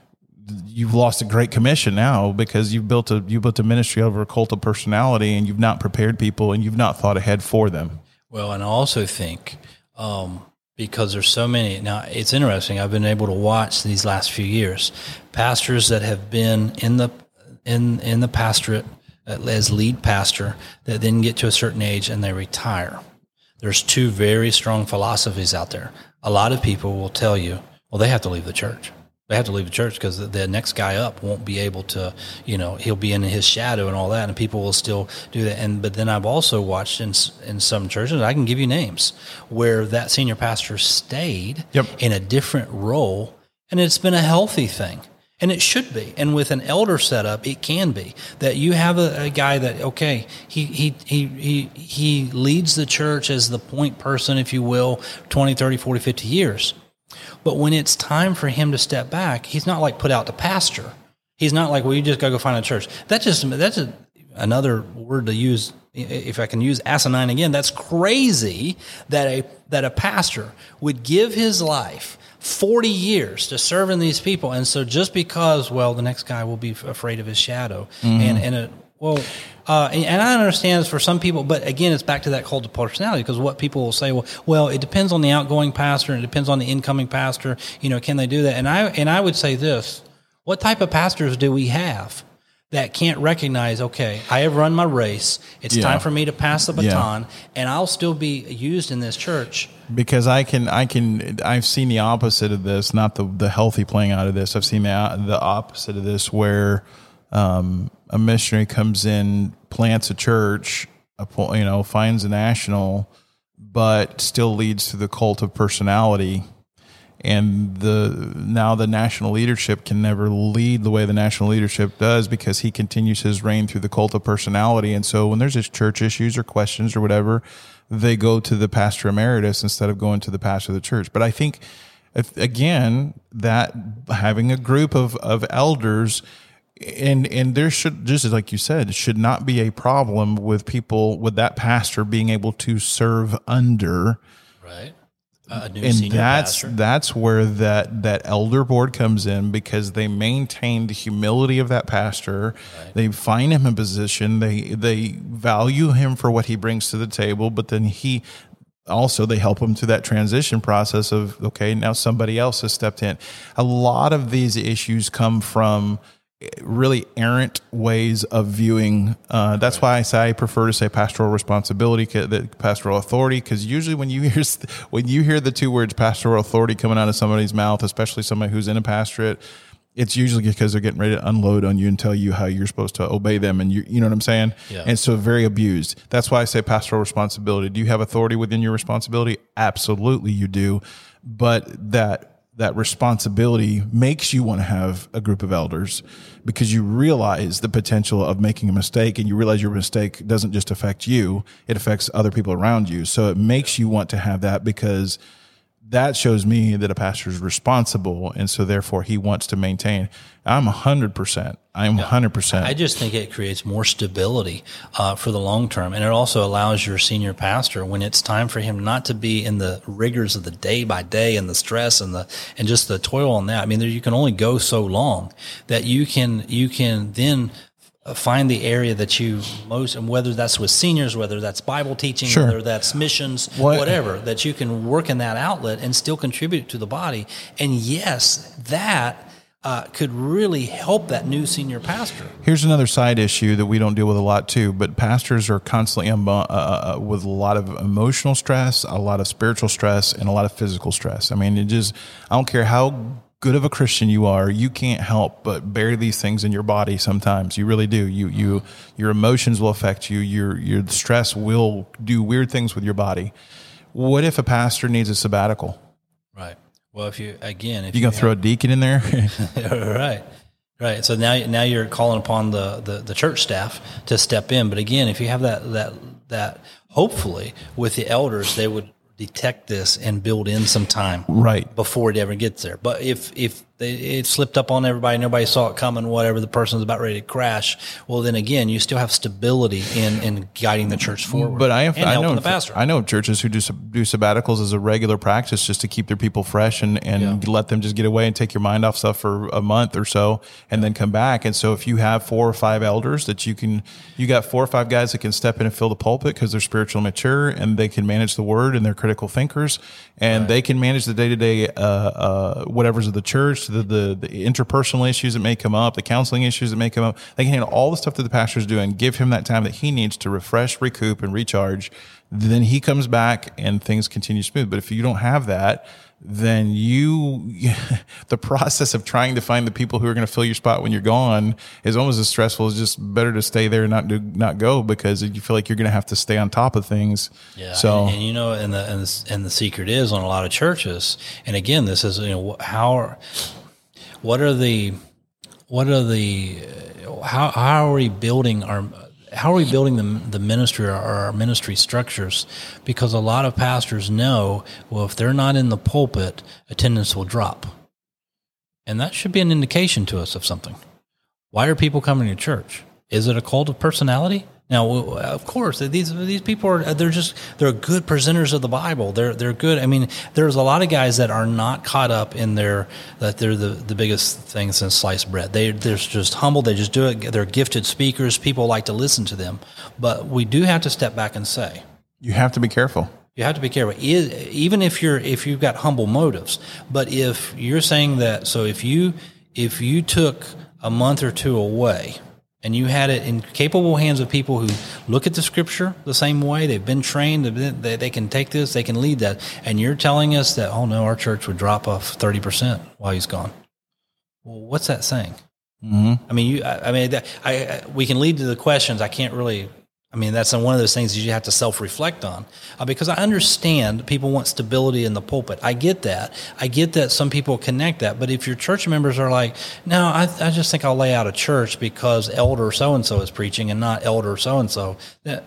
you've lost a great commission now because you've built a, you built a ministry over a cult of personality, and you've not prepared people and you've not thought ahead for them. Well, and I also think, um, because there's so many. Now, it's interesting. I've been able to watch these last few years pastors that have been in the in in the pastorate as lead pastor that then get to a certain age and they retire. There's two very strong philosophies out there. A lot of people will tell you, well, they have to leave the church. They have to leave the church because the, the next guy up won't be able to, you know, he'll be in his shadow and all that, and people will still do that. And but then I've also watched in in some churches, I can give you names, where that senior pastor stayed yep. in a different role, and it's been a healthy thing. And it should be. And with an elder setup, it can be that you have a, a guy that, okay, he, he, he, he, he leads the church as the point person, if you will, twenty, thirty, forty, fifty years. But when it's time for him to step back, he's not like put out to pasture. He's not like, well, you just got to go find a church. That just, that's a, another word to use, if I can use asinine again. That's crazy that a, that a pastor would give his life forty years to serving these people. And so just because, well, the next guy will be afraid of his shadow. Mm-hmm. And, and it, well, uh, and, and I understand for some people, but again, it's back to that cult of personality, because what people will say, well, well, it depends on the outgoing pastor and it depends on the incoming pastor. You know, can they do that? And I, and I would say this, what type of pastors do we have that can't recognize, okay, I have run my race. It's yeah. time for me to pass the baton, yeah. and I'll still be used in this church. Because I can, I can, I've seen the opposite of this, not the the healthy playing out of this. I've seen the the opposite of this, where um, a missionary comes in, plants a church, a, you know, finds a national, but still leads to the cult of personality. And the now the national leadership can never lead the way the national leadership does, because he continues his reign through the cult of personality. And so when there's just church issues or questions or whatever, they go to the pastor emeritus instead of going to the pastor of the church. But I think, if, again, that having a group of, of elders, and and there should, just like you said, should not be a problem with people, with that pastor being able to serve under. Right. Uh, a new and senior that's pastor. That's where that, that elder board comes in, because they maintain the humility of that pastor. Right. They find him a position. They they value him for what he brings to the table. But then he, also they help them through that transition process of, okay, now somebody else has stepped in. A lot of these issues come from really errant ways of viewing. Uh, that's right. why I say I prefer to say pastoral responsibility, the pastoral authority, because usually when you hear when you hear the two words pastoral authority coming out of somebody's mouth, especially somebody who's in a pastorate, it's usually because they're getting ready to unload on you and tell you how you're supposed to obey them, and you you know what I'm saying? Yeah. And so very abused. That's why I say pastoral responsibility. Do you have authority within your responsibility? Absolutely, you do. But that that responsibility makes you want to have a group of elders because you realize the potential of making a mistake, and you realize your mistake doesn't just affect you, it affects other people around you. So it makes you want to have that, because that shows me that a pastor is responsible, and so therefore he wants to maintain. I'm one hundred percent. I'm one hundred percent. I just think it creates more stability uh, for the long term, and it also allows your senior pastor, when it's time for him not to be in the rigors of the day by day and the stress and the and just the toil on that. I mean, there, you can only go so long that you can you can then find the area that you most, and whether that's with seniors, whether that's Bible teaching, sure. whether that's missions, what? whatever, that you can work in that outlet and still contribute to the body. And yes, that uh, could really help that new senior pastor. Here's another side issue that we don't deal with a lot too, but pastors are constantly um, uh, with a lot of emotional stress, a lot of spiritual stress, and a lot of physical stress. I mean, it just, I don't care how good of a Christian you are, you can't help but bear these things in your body sometimes. You really do. You, you, your emotions will affect you. Your, your stress will do weird things with your body. What if a pastor needs a sabbatical? Right. Well, if you, again, if you, you gonna have, throw a deacon in there? right. Right. So now, now you're calling upon the, the, the church staff to step in. But again, if you have that, that, that hopefully with the elders, they would detect this and build in some time right before it ever gets there. But if if they, it slipped up on everybody, nobody saw it coming, whatever, the person's about ready to crash, well, then again, you still have stability in, in guiding the church forward. But I, have, and I helping know the pastor. I know of churches who do do sabbaticals as a regular practice just to keep their people fresh and, and yeah. let them just get away and take your mind off stuff for a month or so and then come back. And so if you have four or five elders that you can, you got four or five guys that can step in and fill the pulpit because they're spiritually mature and they can manage the word and they're critical thinkers and right. they can manage the day-to-day uh, uh, whatever's of the church, the, the, the interpersonal issues that may come up, the counseling issues that may come up. They can handle all the stuff that the pastor's doing and give him that time that he needs to refresh, recoup, and recharge. Then he comes back and things continue smooth. But if you don't have that, then you, the process of trying to find the people who are going to fill your spot when you're gone is almost as stressful. It's just better to stay there and not do, not go, because you feel like you're going to have to stay on top of things. Yeah. So, and, and you know, and the, and the, and the secret is on a lot of churches. And again, this is, you know, how are, what are the, what are the, how, how are we building our, how are we building the, the ministry or our ministry structures? Because a lot of pastors know, well, if they're not in the pulpit, attendance will drop. And that should be an indication to us of something. Why are people coming to church? Is it a cult of personality? Now, of course, these these people are, they're just, they're good presenters of the Bible. They're they're good. I mean, there's a lot of guys that are not caught up in their, that they're the, the biggest thing since sliced bread. They, they're just humble. They just do it. They're gifted speakers. People like to listen to them. But we do have to step back and say, you have to be careful. You have to be careful, even if you're, if you've got humble motives. But if you're saying that, so if you, if you took a month or two away, and you had it in capable hands of people who look at the scripture the same way, they've been trained, they, they can take this, they can lead that, and you're telling us that, oh no, our church would drop off thirty percent while he's gone. Well, what's that saying? Mm-hmm. I mean, you, I, I mean, I, I, we can lead to the questions. I can't really, I mean, that's one of those things that you have to self-reflect on, uh, because I understand people want stability in the pulpit. I get that. I get that some people connect that. But if your church members are like, no, I, I just think I'll lay out a church because elder so-and-so is preaching and not elder so-and-so, then,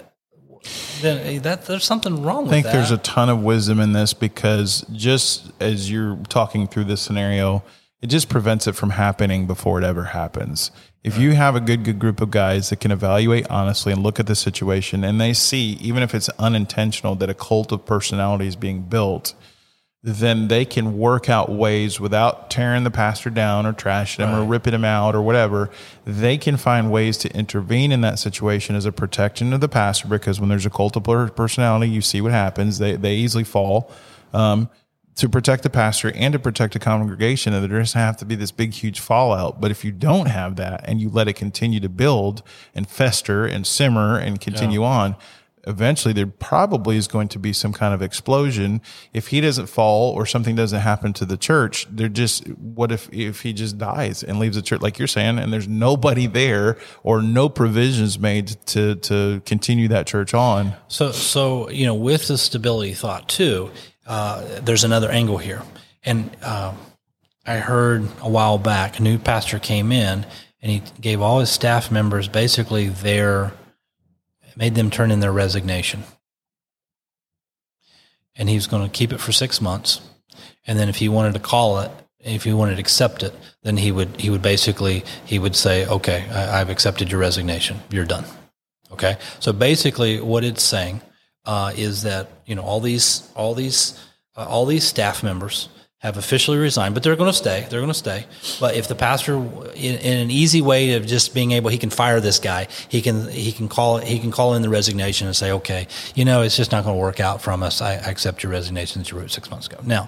then that, there's something wrong with that. I think there's a ton of wisdom in this, because just as you're talking through this scenario, it just prevents it from happening before it ever happens. If you have a good, good group of guys that can evaluate honestly and look at the situation, and they see, even if it's unintentional, that a cult of personality is being built, then they can work out ways without tearing the pastor down or trashing him right. or ripping him out or whatever. They can find ways to intervene in that situation as a protection of the pastor, because when there's a cult of personality, you see what happens. They they easily fall. Um, to protect the pastor and to protect the congregation, and there doesn't have to be this big, huge fallout. But if you don't have that and you let it continue to build and fester and simmer and continue yeah. on, eventually there probably is going to be some kind of explosion. If he doesn't fall or something doesn't happen to the church, they're just, what if, if he just dies and leaves the church, like you're saying, and there's nobody there or no provisions made to, to continue that church on. So, so, you know, with the stability thought too, uh, there's another angle here. And, um, I heard a while back, a new pastor came in and he gave all his staff members basically their, made them turn in their resignation. And he was going to keep it for six months. And then if he wanted to call it, if he wanted to accept it, then he would, he would basically, he would say, okay, I, I've accepted your resignation. You're done. Okay. So basically what it's saying, uh, is that, you know, all these, all these, uh, all these staff members have officially resigned, but they're going to stay. They're going to stay. But if the pastor, in, in an easy way of just being able, he can fire this guy. He can he can call he can call in the resignation and say, okay, you know, it's just not going to work out from us. I, I accept your resignation that you wrote six months ago. Now,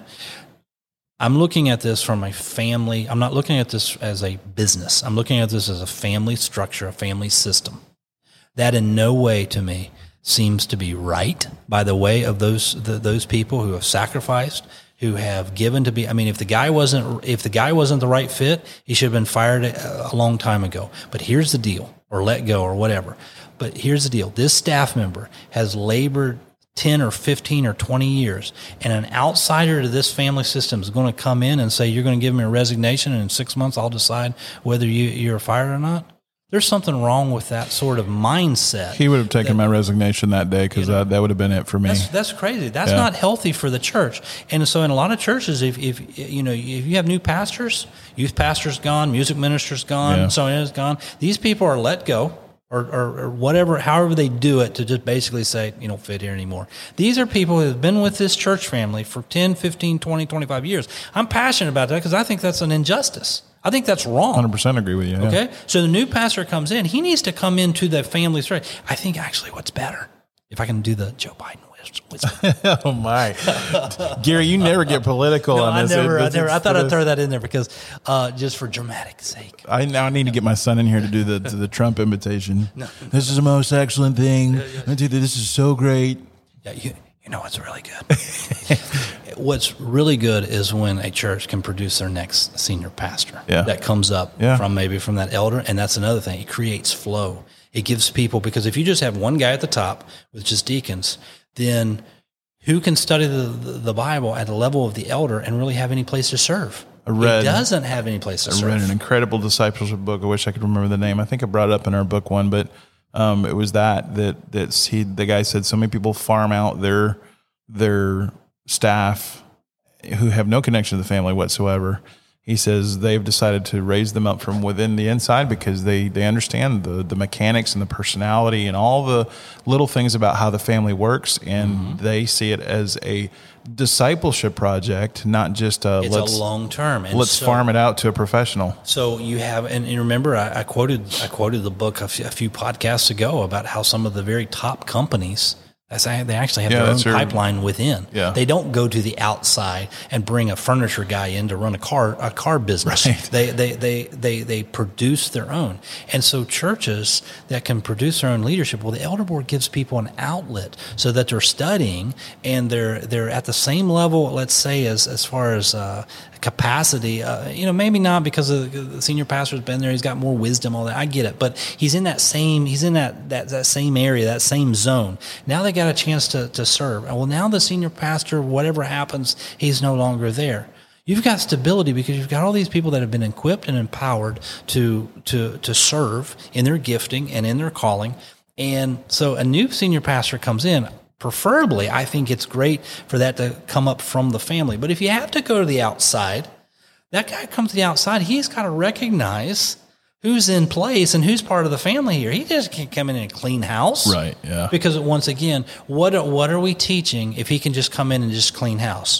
I'm looking at this from a family. I'm not looking at this as a business. I'm looking at this as a family structure, a family system. That in no way to me seems to be right by the way of those the, those people who have sacrificed, who have given to be. I mean, if the guy wasn't, if the guy wasn't the right fit, he should have been fired a, a long time ago. But here's the deal, or let go, or whatever. But here's the deal: this staff member has labored ten or fifteen or twenty years, and an outsider to this family system is going to come in and say, "You're going to give me a resignation, and in six months I'll decide whether you you're fired or not." There's something wrong with that sort of mindset. He would have taken that, my resignation that day because you know, that, that would have been it for me. That's, that's crazy. That's yeah. not healthy for the church. And so in a lot of churches, if, if you know, if you have new pastors, youth pastors gone, music ministers gone, yeah. so on is gone, these people are let go or, or, or whatever, however they do it to just basically say, you don't fit here anymore. These are people who have been with this church family for ten, fifteen, twenty, twenty-five years. I'm passionate about that because I think that's an injustice. I think that's wrong. one hundred percent agree with you. Yeah. Okay? So the new pastor comes in. He needs to come into the family story. I think actually what's better, if I can do the Joe Biden whisper. Oh, my. Gary, you never get political no, on this. I never, it, I never. I thought I'd throw that in there because uh, just for dramatic sake. I now need to get my son in here to do the to the Trump imitation. No. This is the most excellent thing. Yeah, yeah. This is so great. Yeah, you, you know what's really good? What's really good is when a church can produce their next senior pastor yeah. that comes up yeah. from maybe from that elder. And that's another thing. It creates flow. It gives people, because if you just have one guy at the top with just deacons, then who can study the, the, the Bible at the level of the elder and really have any place to serve? I read, he doesn't have any place to I serve. I read an incredible discipleship book. I wish I could remember the name. I think I brought it up in our book one, but um, it was that, that, that's he, the guy said so many people farm out their, their staff who have no connection to the family whatsoever. He says they've decided to raise them up from within the inside because they, they understand the, the mechanics and the personality and all the little things about how the family works. And mm-hmm. they see it as a discipleship project, not just a, it's let's, a long term. And let's so, farm it out to a professional. So you have, and, and remember, I, I quoted, I quoted the book a few, a few podcasts ago about how some of the very top companies, That's, they actually have yeah, their own your, pipeline within. Yeah. They don't go to the outside and bring a furniture guy in to run a car a car business. Right. They, they they they they produce their own. And so churches that can produce their own leadership, well, the elder board gives people an outlet so that they're studying and they're they're at the same level, let's say, as as far as uh, capacity. Uh, you know, maybe not because of the senior pastor's been there. He's got more wisdom, all that. I get it, but he's in that same he's in that that, that same area, that same zone. Now they got a chance to, to serve. Well, now the senior pastor, whatever happens, he's no longer there. You've got stability because you've got all these people that have been equipped and empowered to to to serve in their gifting and in their calling. And so a new senior pastor comes in. Preferably, I think it's great for that to come up from the family. But if you have to go to the outside, that guy comes to the outside, he's got to recognize who's in place and who's part of the family here. He just can't come in and clean house. Right, yeah. Because once again, what what are we teaching if he can just come in and just clean house?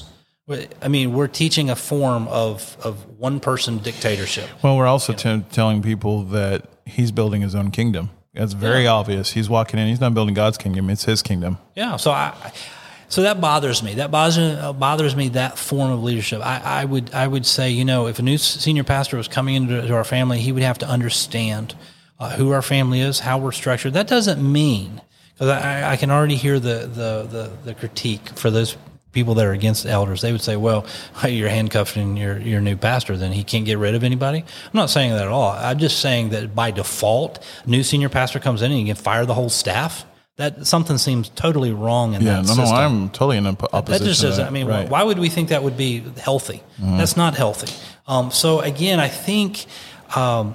I mean, we're teaching a form of, of one person dictatorship. Well, we're also t- telling people that he's building his own kingdom. It's very yeah. obvious. He's walking in. He's not building God's kingdom. It's his kingdom. Yeah. So I, so that bothers me. That bothers bothers me. That form of leadership. I, I would I would say, you know, if a new senior pastor was coming into our family, he would have to understand uh, who our family is, how we're structured. That doesn't mean, because I, I can already hear the, the the the critique for those people that are against elders. They would say, well, you're handcuffing your, your new pastor, then he can't get rid of anybody. I'm not saying that at all. I'm just saying that by default, new senior pastor comes in and you can fire the whole staff. That something seems totally wrong in yeah, that no, system. No, I'm totally in opposition. That just to doesn't, that. I mean, right. why would we think that would be healthy? Mm-hmm. That's not healthy. Um, so again, I think, um,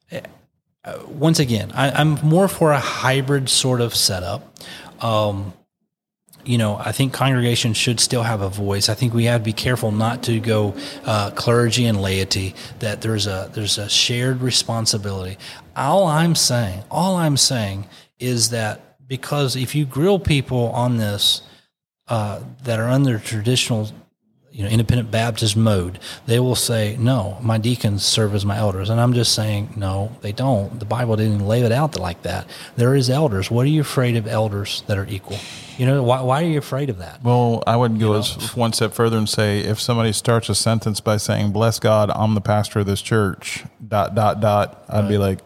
once again, I, I'm more for a hybrid sort of setup. Um, You know, I think congregations should still have a voice. I think we have to be careful not to go uh, clergy and laity, that there's a there's a shared responsibility. All I'm saying, all I'm saying is that because if you grill people on this uh, that are under traditional, you know, independent Baptist mode, they will say, no, my deacons serve as my elders. And I'm just saying, no, they don't. The Bible didn't lay it out like that. There is elders. What are you afraid of elders that are equal? You know, why, why are you afraid of that? Well, I would go you know? as one step further and say, if somebody starts a sentence by saying, bless God, I'm the pastor of this church, dot, dot, dot, I'd right. be like,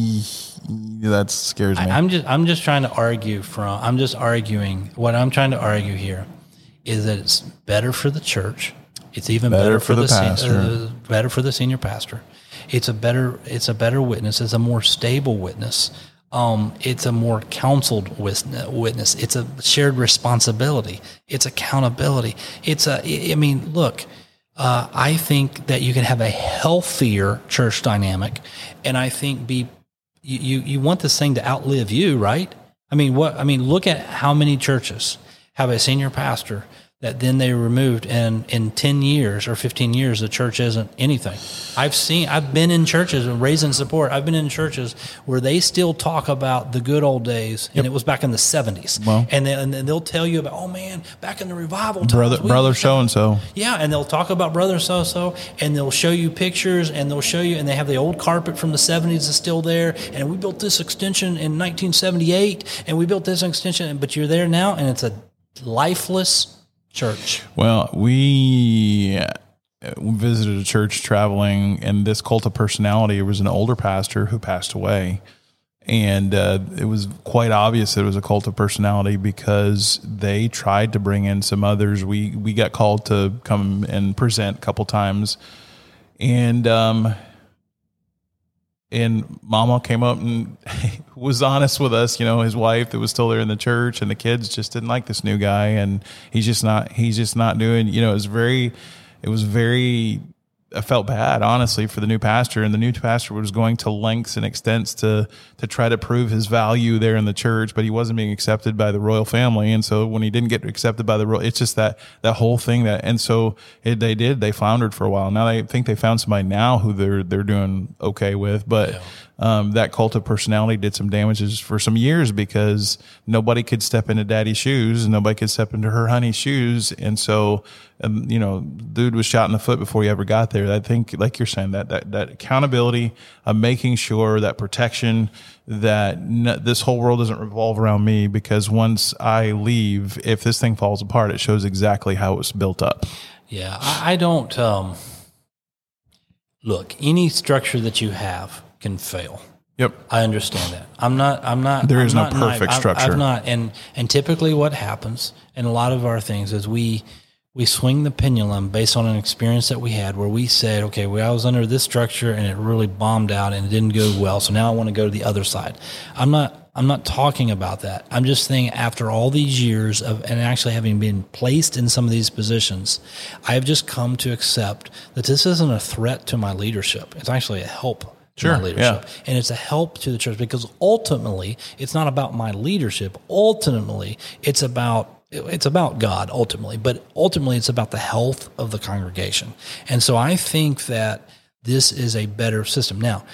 that scares me. I, I'm just, I'm just trying to argue from, I'm just arguing, what I'm trying to argue here is that it's better for the church. It's even better, better for, for the, the pastor. Uh, better for the senior pastor. It's a better, it's a better witness. It's a more stable witness. Um, it's a more counseled witness. It's a shared responsibility. It's accountability. It's a, I mean, look, uh, I think that you can have a healthier church dynamic, and I think be, you, you want this thing to outlive you, right? I mean, what, I mean, look at how many churches have a senior pastor that then they removed, and in ten years or fifteen years, the church isn't anything. I've seen, I've been in churches and raising support. I've been in churches where they still talk about the good old days, yep. and it was back in the seventies. Well, and, they, and they'll tell you about, oh man, back in the revival times. Brother, brother so and so. Yeah, and they'll talk about brother so so, and they'll show you pictures, and they'll show you, and they have the old carpet from the seventies is still there, and we built this extension in nineteen seventy-eight, and we built this extension, but you're there now, and it's a lifeless church. Well, we visited a church traveling, and this cult of personality was an older pastor who passed away. And uh, it was quite obvious that it was a cult of personality because they tried to bring in some others. We, we got called to come and present a couple times. And, um, And Mama came up and was honest with us, you know, his wife that was still there in the church, and the kids just didn't like this new guy, and he's just not, he's just not doing, you know, it was very, it was very, I felt bad, honestly, for the new pastor, and the new pastor was going to lengths and extents to, to try to prove his value there in the church, but he wasn't being accepted by the royal family. And so when he didn't get accepted by the royal, it's just that, that whole thing that, and so it, they did, they floundered for a while. Now they think they found somebody now who they're, they're doing okay with, but yeah. Um, that cult of personality did some damages for some years because nobody could step into daddy's shoes and nobody could step into her honey's shoes. And so, um, you know, dude was shot in the foot before he ever got there. I think, like you're saying, that, that, that accountability of making sure that protection, that n- this whole world doesn't revolve around me, because once I leave, if this thing falls apart, it shows exactly how it was built up. Yeah. I, I don't, um, look, any structure that you have can fail. Yep. I understand that. I'm not, I'm not, there is I'm no not perfect naive. structure. I've, I've not. And, and typically what happens in a lot of our things is we, we swing the pendulum based on an experience that we had where we said, okay, well, I was under this structure and it really bombed out and it didn't go well. So now I want to go to the other side. I'm not, I'm not talking about that. I'm just saying after all these years of, and actually having been placed in some of these positions, I've just come to accept that this isn't a threat to my leadership. It's actually a help to sure, my leadership. Yeah. And it's a help to the church, because ultimately it's not about my leadership. Ultimately it's about It's about God ultimately, but ultimately it's about the health of the congregation. And so I think that this is a better system. Now,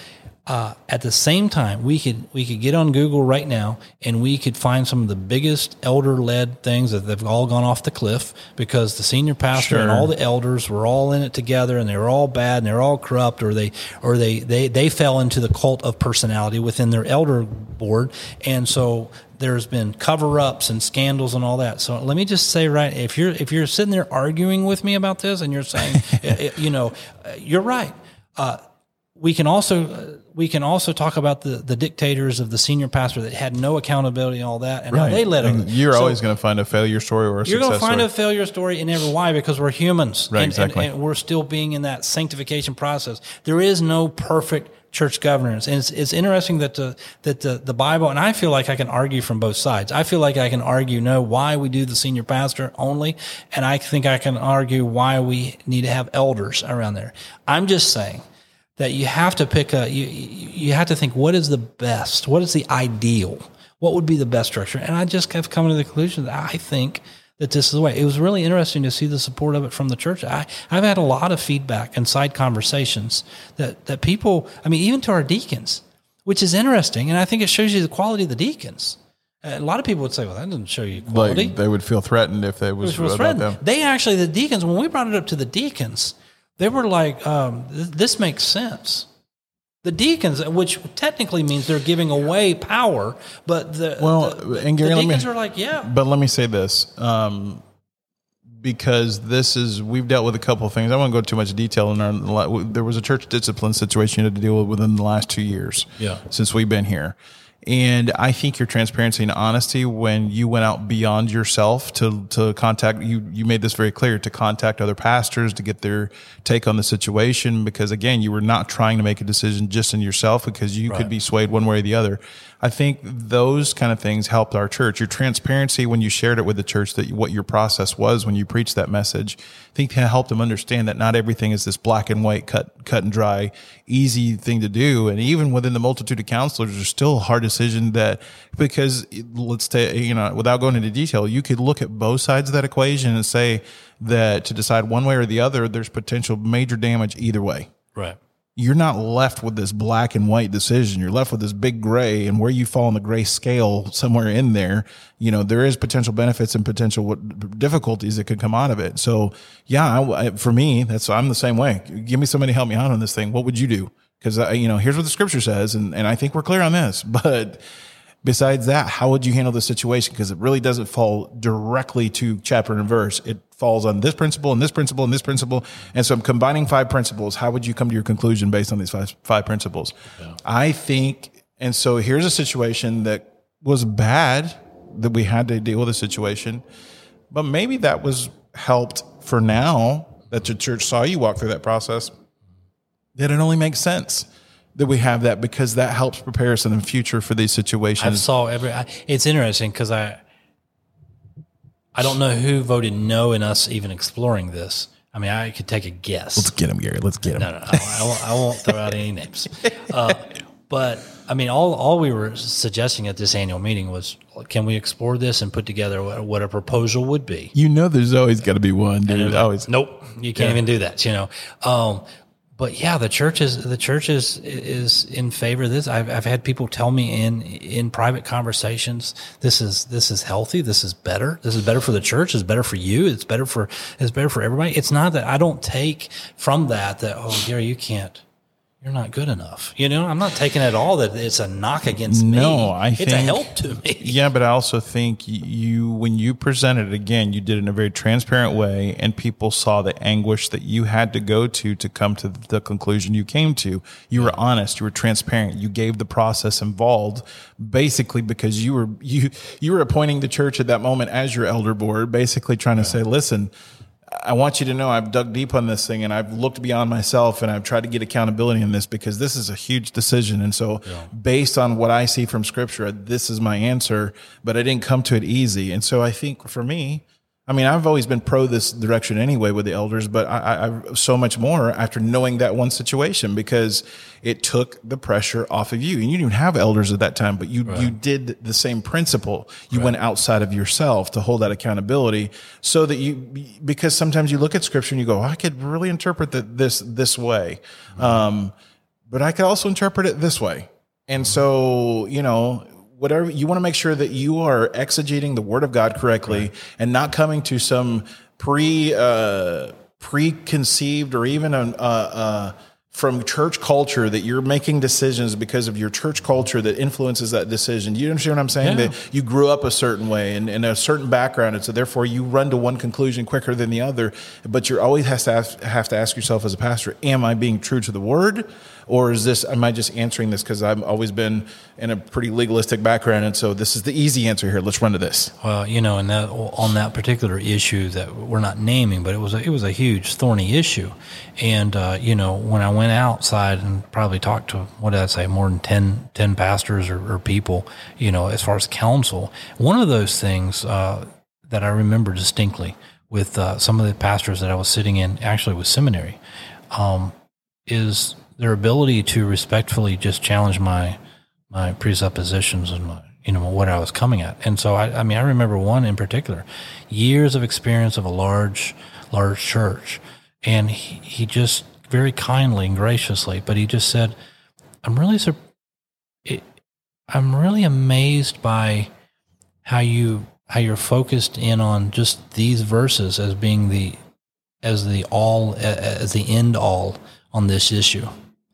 Uh, at the same time, we could we could get on Google right now and we could find some of the biggest elder-led things that they've all gone off the cliff because the senior pastor Sure. and all the elders were all in it together and they were all bad and they were all corrupt, or they or they they they fell into the cult of personality within their elder board, and so there's been cover-ups and scandals and all that. So let me just say, right, if you're if you're sitting there arguing with me about this and you're saying, you know, you're right. Uh, We can also uh, we can also talk about the, the dictators of the senior pastor that had no accountability and all that, and how they let And them. You're So always going to find a failure story or a you're going success to find story. a failure story in every why because we're humans, Right, and, exactly. and, and we're still being in that sanctification process. There is no perfect church governance, and it's, it's interesting that the that the the Bible, and I feel like I can argue from both sides. I feel like I can argue no why we do the senior pastor only, and I think I can argue why we need to have elders around there. I'm just saying that you have to pick a, you, you have to think, what is the best? What is the ideal? What would be the best structure? And I just have come to the conclusion that I think that this is the way. It was really interesting to see the support of it from the church. I, I've had a lot of feedback and side conversations that, that people, I mean, even to our deacons, which is interesting. And I think it shows you the quality of the deacons. A lot of people would say, well, that doesn't show you quality. Like they would feel threatened if they was, Which was about threatened. them. They actually, the deacons, when we brought it up to the deacons, they were like, um, th- this makes sense. The deacons, which technically means they're giving away power, but the, Well, the, and Gary, the let me- deacons are like, yeah. But let me say this, um, because this is, we've dealt with a couple of things. I won't go too much detail in our, there was a church discipline situation you had to deal with within the last two years Yeah. since we've been here. And I think your transparency and honesty when you went out beyond yourself to to contact, you you made this very clear, to contact other pastors to get their take on the situation, because again, you were not trying to make a decision just in yourself because you Right. could be swayed one way or the other. I think those kind of things helped our church. Your transparency when you shared it with the church, that what your process was when you preached that message, I think that helped them understand that not everything is this black and white, cut cut and dry, easy thing to do. And even within the multitude of counselors, there's still a hard decision that, because let's say, you know, without going into detail, you could look at both sides of that equation and say that to decide one way or the other, there's potential major damage either way. Right. You're not left with this black and white decision. You're left with this big gray, and where you fall on the gray scale, somewhere in there, you know, there is potential benefits and potential what, difficulties that could come out of it. So yeah, I, I, for me, that's, I'm the same way. Give me somebody to help me out on this thing. What would you do? Cause I, you know, here's what the scripture says. And, and I think we're clear on this, but besides that, how would you handle the situation? Because it really doesn't fall directly to chapter and verse. It falls on this principle and this principle and this principle. And so I'm combining five principles. How would you come to your conclusion based on these five, five principles? Yeah. I think, and so here's a situation that was bad, that we had to deal with a situation, but maybe that was helped for now that the church saw you walk through that process, that it only makes sense that we have that, because that helps prepare us in the future for these situations. I saw every, I, it's interesting because I, I don't know who voted no in us even exploring this. I mean, I could take a guess. Let's get him, Gary. Let's get him. No, no, no. I, won't, I won't throw out any names. Uh, but I mean, all all we were suggesting at this annual meeting was, can we explore this and put together what, what a proposal would be? You know, there's always got to be one, dude. Always. Nope, you can't yeah. even do that. You know. Um, But yeah, the church is the church is is in favor of this. I've I've had people tell me in in private conversations, this is this is healthy, this is better, this is better for the church, it's better for you, it's better for it's better for everybody. It's not that I don't take from that that oh Gary, you can't, you're not good enough. You know, I'm not taking it at all that it's a knock against me. No, I it's think, a help to me. Yeah, but I also think you, when you presented it again, you did it in a very transparent way, and people saw the anguish that you had to go to to come to the conclusion you came to. You were honest, you were transparent, you gave the process involved, basically because you were you you were appointing the church at that moment as your elder board, basically trying to say, listen, I want you to know I've dug deep on this thing, and I've looked beyond myself, and I've tried to get accountability in this, because this is a huge decision. And so yeah. based on what I see from scripture, this is my answer, but I didn't come to it easy. And so I think for me, I mean, I've always been pro this direction anyway with the elders, but I, I so much more after knowing that one situation, because it took the pressure off of you. And you didn't have elders at that time, but you, right. you did the same principle. You right. went outside of yourself to hold that accountability, so that you, because sometimes you look at scripture and you go, oh, I could really interpret that this, this way. Mm-hmm. Um, but I could also interpret it this way. And so, you know, whatever you want to make sure that you are exegeting the word of God correctly, right, and not coming to some pre, uh, preconceived or even a, uh, uh, from church culture that you're making decisions because of your church culture that influences that decision. You understand what I'm saying? Yeah. That you grew up a certain way and in a certain background, and so therefore you run to one conclusion quicker than the other. But you always has to ask, have to ask yourself as a pastor: am I being true to the word, or is this? Am I just answering this because I've always been in a pretty legalistic background, and so this is the easy answer here? Let's run to this. Well, you know, and that on that particular issue that we're not naming, but it was a, it was a huge thorny issue, and uh, you know, when I went outside and probably talked to, what did I say, more than ten, ten pastors or, or people, you know, as far as counsel, one of those things uh, that I remember distinctly with uh, some of the pastors that I was sitting in, actually with seminary, um, is their ability to respectfully just challenge my my presuppositions and my, you know, what I was coming at. And so, I, I mean, I remember one in particular, years of experience of a large, large church, and he, he just very kindly and graciously, but he just said, I'm really, sur- it, I'm really amazed by how you, how you're focused in on just these verses as being the, as the all, as the end all on this issue.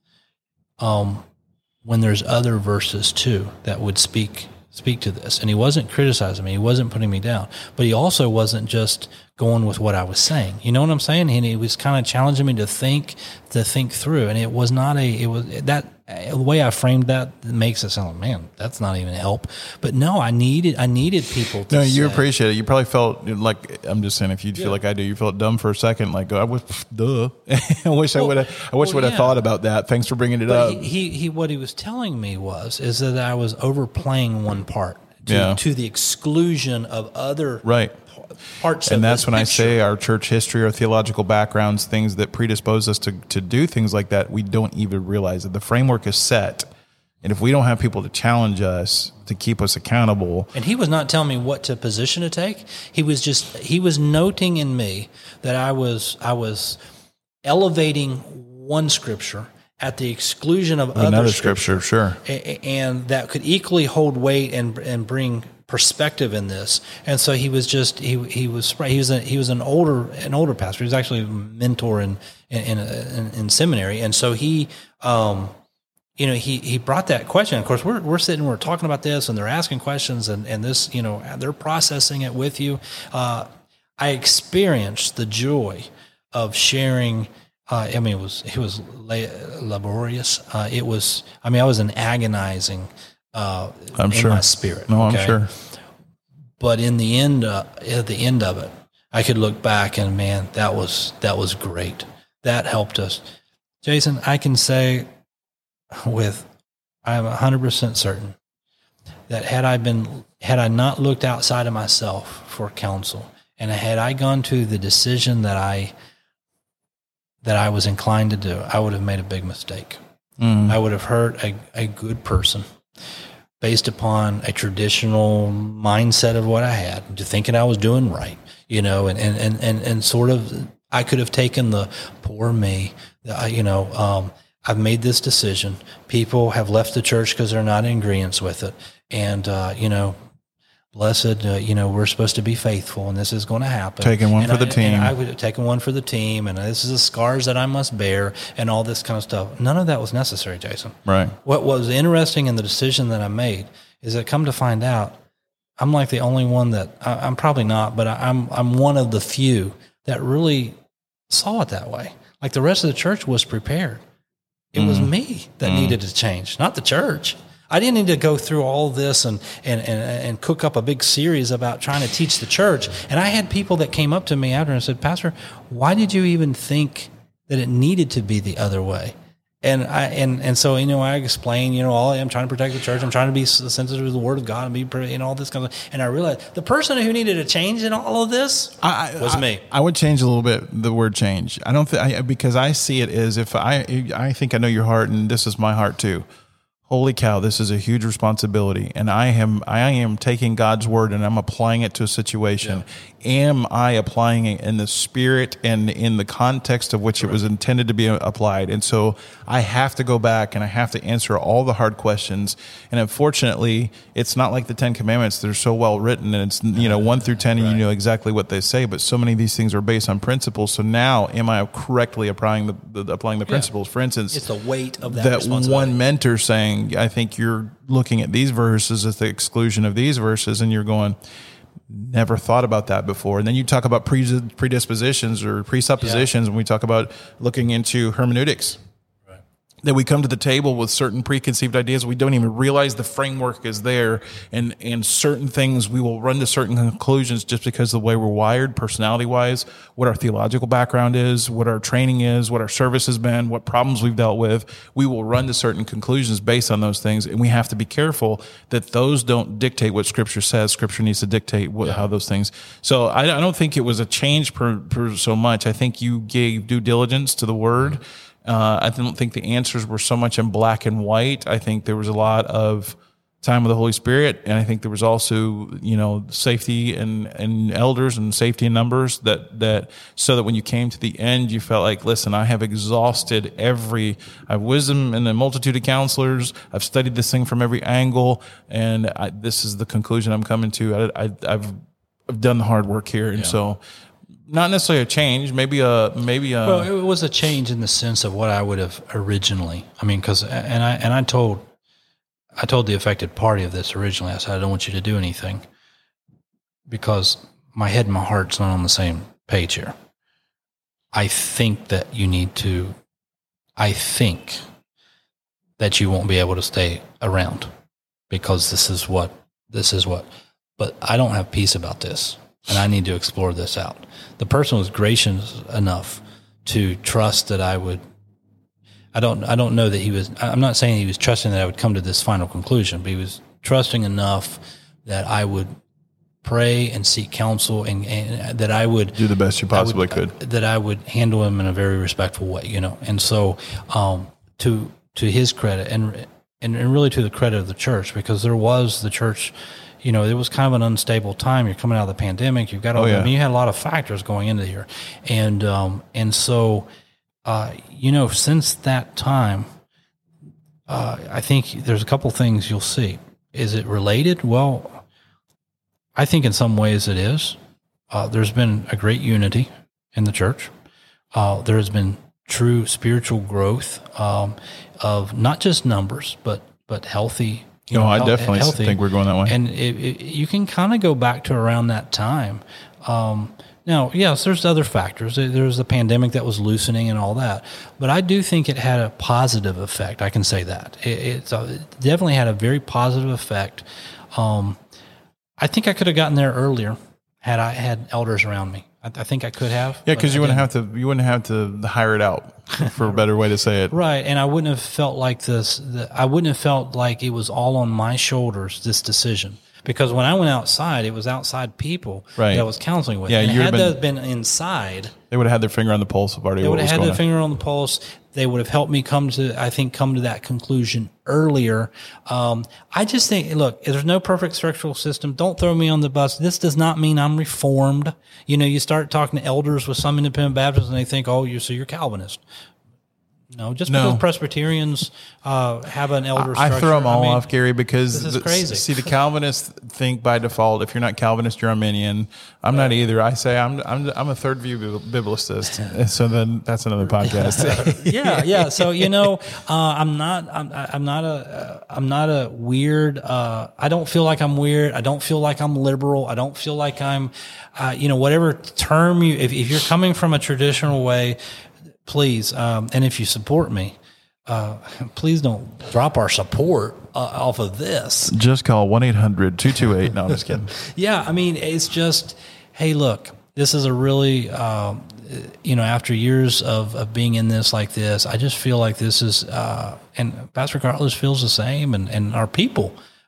Um, when there's other verses too that would speak speak to this. And he wasn't criticizing me. He wasn't putting me down. But he also wasn't just going with what I was saying. You know what I'm saying? And he was kind of challenging me to think, to think through. And it was not a, it was that, the way I framed that makes it sound like, man, that's not even help. But no, I needed, I needed people to No, you say, appreciate it. You probably felt like, I'm just saying, if you yeah. feel like I do, you felt dumb for a second. Like, I was, duh. I wish well, I would have, I wish well, I would have yeah. thought about that. Thanks for bringing it but up. He, he, he, what he was telling me was, is that I was overplaying one part to, yeah. to the exclusion of other right. parts and of that's when picture. I say our church history, our theological backgrounds, things that predispose us to, to do things like that, we don't even realize that the framework is set. And if we don't have people to challenge us, to keep us accountable. And he was not telling me what to position to take. He was just, he was noting in me that I was, I was elevating one scripture at the exclusion of other another scripture, scripture, sure. And that could equally hold weight and, and bring perspective in this. And so he was just, he, he was, he was, a, he was an older, an older pastor. He was actually a mentor in, in, in, in seminary. And so he, um, you know, he, he brought that question. Of course, we're, we're sitting, we're talking about this and they're asking questions and, and this, you know, they're processing it with you. Uh, I experienced the joy of sharing. Uh, I mean, it was, it was laborious. Uh, it was, I mean, I was an agonizing, uh, I'm in sure. my spirit. No, okay? I'm sure. But in the end, uh, at the end of it, I could look back and man, that was, that was great. That helped us. Jason, I can say with, I'm a hundred percent certain that had I been, had I not looked outside of myself for counsel, and had I gone to the decision that I, that I was inclined to do, I would have made a big mistake. Mm. I would have hurt a, a good person based upon a traditional mindset of what I had, to thinking I was doing right, you know, and, and, and, and, and sort of, I could have taken the poor me, the, you know, um, I've made this decision. People have left the church because they're not in agreement with it. And, uh, you know, blessed, uh, you know, we're supposed to be faithful and this is going to happen. Taking one and for I, the team. And I would have taken one for the team and this is the scars that I must bear and all this kind of stuff. None of that was necessary, Jason. Right. What was interesting in the decision that I made is that come to find out, I'm like the only one that, I, I'm probably not, but I, I'm, I'm one of the few that really saw it that way. Like the rest of the church was prepared. It mm. was me that mm. needed to change, not the church. I didn't need to go through all this and, and, and, and cook up a big series about trying to teach the church. And I had people that came up to me after and said, Pastor, why did you even think that it needed to be the other way? And I and, and so, you know, I explained, you know, all I'm trying to protect the church. I'm trying to be sensitive to the word of God and be, you know, all this kind of, and I realized the person who needed a change in all of this I, was I, me. I would change a little bit the word change. I don't think, because I see it as if I, I think I know your heart and this is my heart too. Holy cow, this is a huge responsibility. And I am I am taking God's word and I'm applying it to a situation. am I applying it in the spirit and in the context of which it was intended to be applied? And so I have to go back and I have to answer all the hard questions. And unfortunately, it's not like the Ten Commandments. They're so well written, and it's, you know, one through ten, and you know exactly what they say. But so many of these things are based on principles. So now, am I correctly applying the, the applying the principles? Yeah. For instance, it's the weight of that. That one mentor saying, "I think you're looking at these verses at the exclusion of these verses," and you're going, never thought about that before. And then you talk about predispositions or presuppositions, yeah. when we talk about looking into hermeneutics. That we come to the table with certain preconceived ideas. We don't even realize the framework is there, and, and certain things we will run to certain conclusions just because of the way we're wired, personality wise, what our theological background is, what our training is, what our service has been, what problems we've dealt with. We will run to certain conclusions based on those things, and we have to be careful that those don't dictate what Scripture says. Scripture needs to dictate what, yeah. how those things. So I, I don't think it was a change per, per so much. I think you gave due diligence to the Word. Uh, I don't think the answers were so much in black and white. I think there was a lot of time with the Holy Spirit, and I think there was also, you know, safety and, and elders and safety in numbers that, that, so that when you came to the end, you felt like, listen, I have exhausted every, I have wisdom in a multitude of counselors. I've studied this thing from every angle, and I, this is the conclusion I'm coming to. I, I, I've, I've done the hard work here. And yeah. so, not necessarily a change, maybe a maybe a. Well, it was a change in the sense of what I would have originally. I mean, because and I and I told, I told the affected party of this originally. I said, I don't want you to do anything because my head and my heart's not on the same page here. I think that you need to. I think that you won't be able to stay around because this is what this is what. But I don't have peace about this. And I need to explore this out. The person was gracious enough to trust that I would. I don't. I don't know that he was. I'm not saying he was trusting that I would come to this final conclusion, but he was trusting enough that I would pray and seek counsel, and, and that I would do the best you possibly would, could. That I would handle him in a very respectful way, you know. And so, um, to to his credit, and and really to the credit of the church, because there was the church. You know, it was kind of an unstable time. You're coming out of the pandemic. You've got all. Oh, yeah. I mean, you had a lot of factors going into here, and um, and so, uh, you know, since that time, uh, I think there's a couple things you'll see. Is it related? Well, I think in some ways it is. Uh, there's been a great unity in the church. Uh, there has been true spiritual growth um, of not just numbers, but but healthy. You no, know, I definitely healthy. think we're going that way. And it, it, you can kind of go back to around that time. Um, now, yes, there's other factors. There's the pandemic that was loosening and all that. But I do think it had a positive effect. I can say that. It, it's a, it definitely had a very positive effect. Um, I think I could have gotten there earlier had I had elders around me. I, I think I could have. Yeah, because you wouldn't have to. You wouldn't have to hire it out, for a better way to say it. Right, and I wouldn't have felt like this. The, I wouldn't have felt like it was all on my shoulders. This decision, because when I went outside, it was outside people right. that I was counseling with. Yeah, and had been, those been inside, they would have had their finger on the pulse of already. They would have had their on. finger on the pulse. They would have helped me come to, I think, come to that conclusion earlier. Um, I just think, look, there's no perfect structural system. Don't throw me on the bus. This does not mean I'm reformed. You know, you start talking to elders with some independent Baptists and they think, oh, you so you're Calvinist. No, just no. because Presbyterians uh, have an elder structure. I throw them all I mean, off, Gary, because this is crazy. The, see, the Calvinists think by default, if you're not Calvinist, you're Arminian. I'm right. not either. I say I'm I'm I'm a third view biblicist. So then that's another podcast. yeah, yeah. So you know, uh, I'm not I'm I'm not a I'm not a weird. Uh, I don't feel like I'm weird. I don't feel like I'm liberal. I don't feel like I'm, uh, you know, whatever term you. If, if you're coming from a traditional way. Please, um, and if you support me, uh, please don't drop our support uh, off of this. Just call one eight hundred two two eight No, I'm just kidding. Yeah, I mean, it's just, hey, look, this is a really, um, you know, after years of, of being in this like this, I just feel like this is, uh, and Pastor Carlos feels the same, and, and our people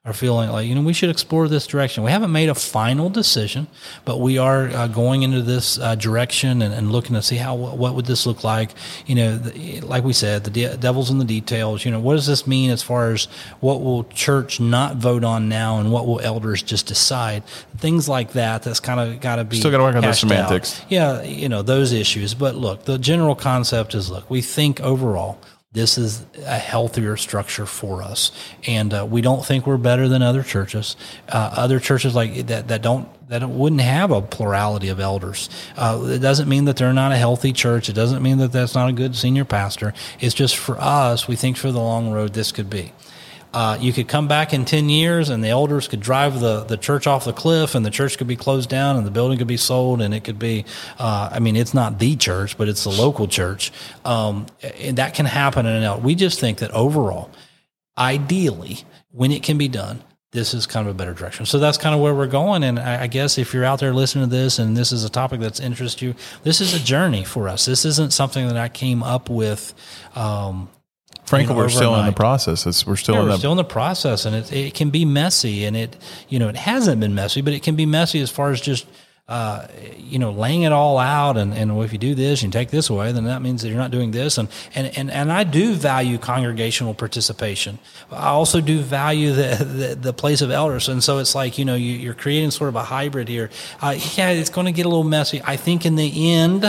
are feeling like, you know, we should explore this direction. We haven't made a final decision, but we are uh, going into this uh, direction and, and looking to see how, what would this look like? You know, the, like we said, the de- devil's in the details. You know, what does this mean as far as what will church not vote on now and what will elders just decide? Things like that, that's kind of got to be still got to work on the semantics. Out. Yeah, you know, those issues. But look, the general concept is, look, we think overall this is a healthier structure for us, and uh, we don't think we're better than other churches. Uh, other churches like that that don't that wouldn't have a plurality of elders. Uh, it doesn't mean that they're not a healthy church. It doesn't mean that that's not a good senior pastor. It's just for us, we think for the long road this could be. Uh, you could come back in ten years and the elders could drive the, the church off the cliff, and the church could be closed down and the building could be sold, and it could be, uh, I mean, it's not the church, but it's the local church. Um, and that can happen in and out. We just think that overall, ideally, when it can be done, this is kind of a better direction. So that's kind of where we're going. And I, I guess if you're out there listening to this and this is a topic that's interests you, this is a journey for us. This isn't something that I came up with, um, Frankly, you know, we're still overnight. in the process. It's, we're still yeah, in we're the still in the process, and it it can be messy, and it you know it hasn't been messy, but it can be messy as far as just uh, you know laying it all out, and and well, if you do this and take this away, then that means that you're not doing this, and and and, and I do value congregational participation. I also do value the, the the place of elders, and so it's like you know you, you're creating sort of a hybrid here. Uh, yeah, it's going to get a little messy. I think in the end,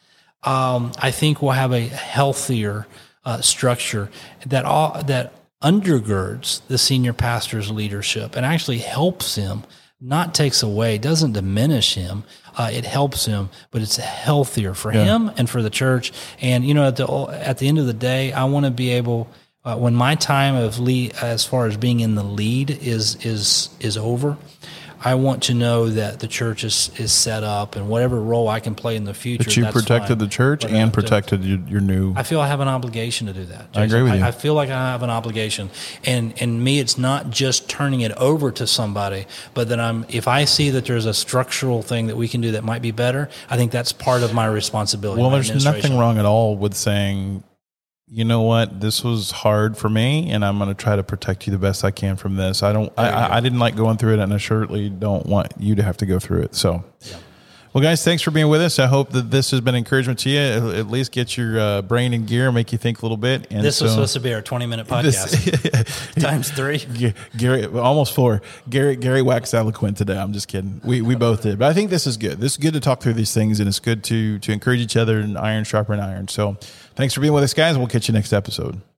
um, I think we'll have a healthier Uh, structure that all, that undergirds the senior pastor's leadership and actually helps him, not takes away, doesn't diminish him. Uh, it helps him, but it's healthier for yeah. him and for the church. And you know, at the at the end of the day, I want to be able, uh, when my time of lead, as far as being in the lead, is is is over. I want to know that the church is, is set up, and whatever role I can play in the future. That you that's protected fine. the church But and protected your, your new. I feel I have an obligation to do that, Jason. I agree with you. I, I feel like I have an obligation, and and me, it's not just turning it over to somebody, but that I'm. If I see that there's a structural thing that we can do that might be better, I think that's part of my responsibility. Well, my there's nothing wrong at all with saying, you know what, this was hard for me, and I'm going to try to protect you the best I can from this. I don't. I, I, I didn't like going through it, and I surely don't want you to have to go through it. So, yeah. Well, guys, thanks for being with us. I hope that this has been encouragement to you. It'll at least get your uh, brain in gear, make you think a little bit. And this so, was supposed to be our twenty minute podcast this, times three. Gary, almost four. Gary, Gary waxed eloquent today. I'm just kidding. We we both did, but I think this is good. This is good to talk through these things, and it's good to to encourage each other, and iron sharpen iron. So, thanks for being with us, guys. We'll catch you next episode.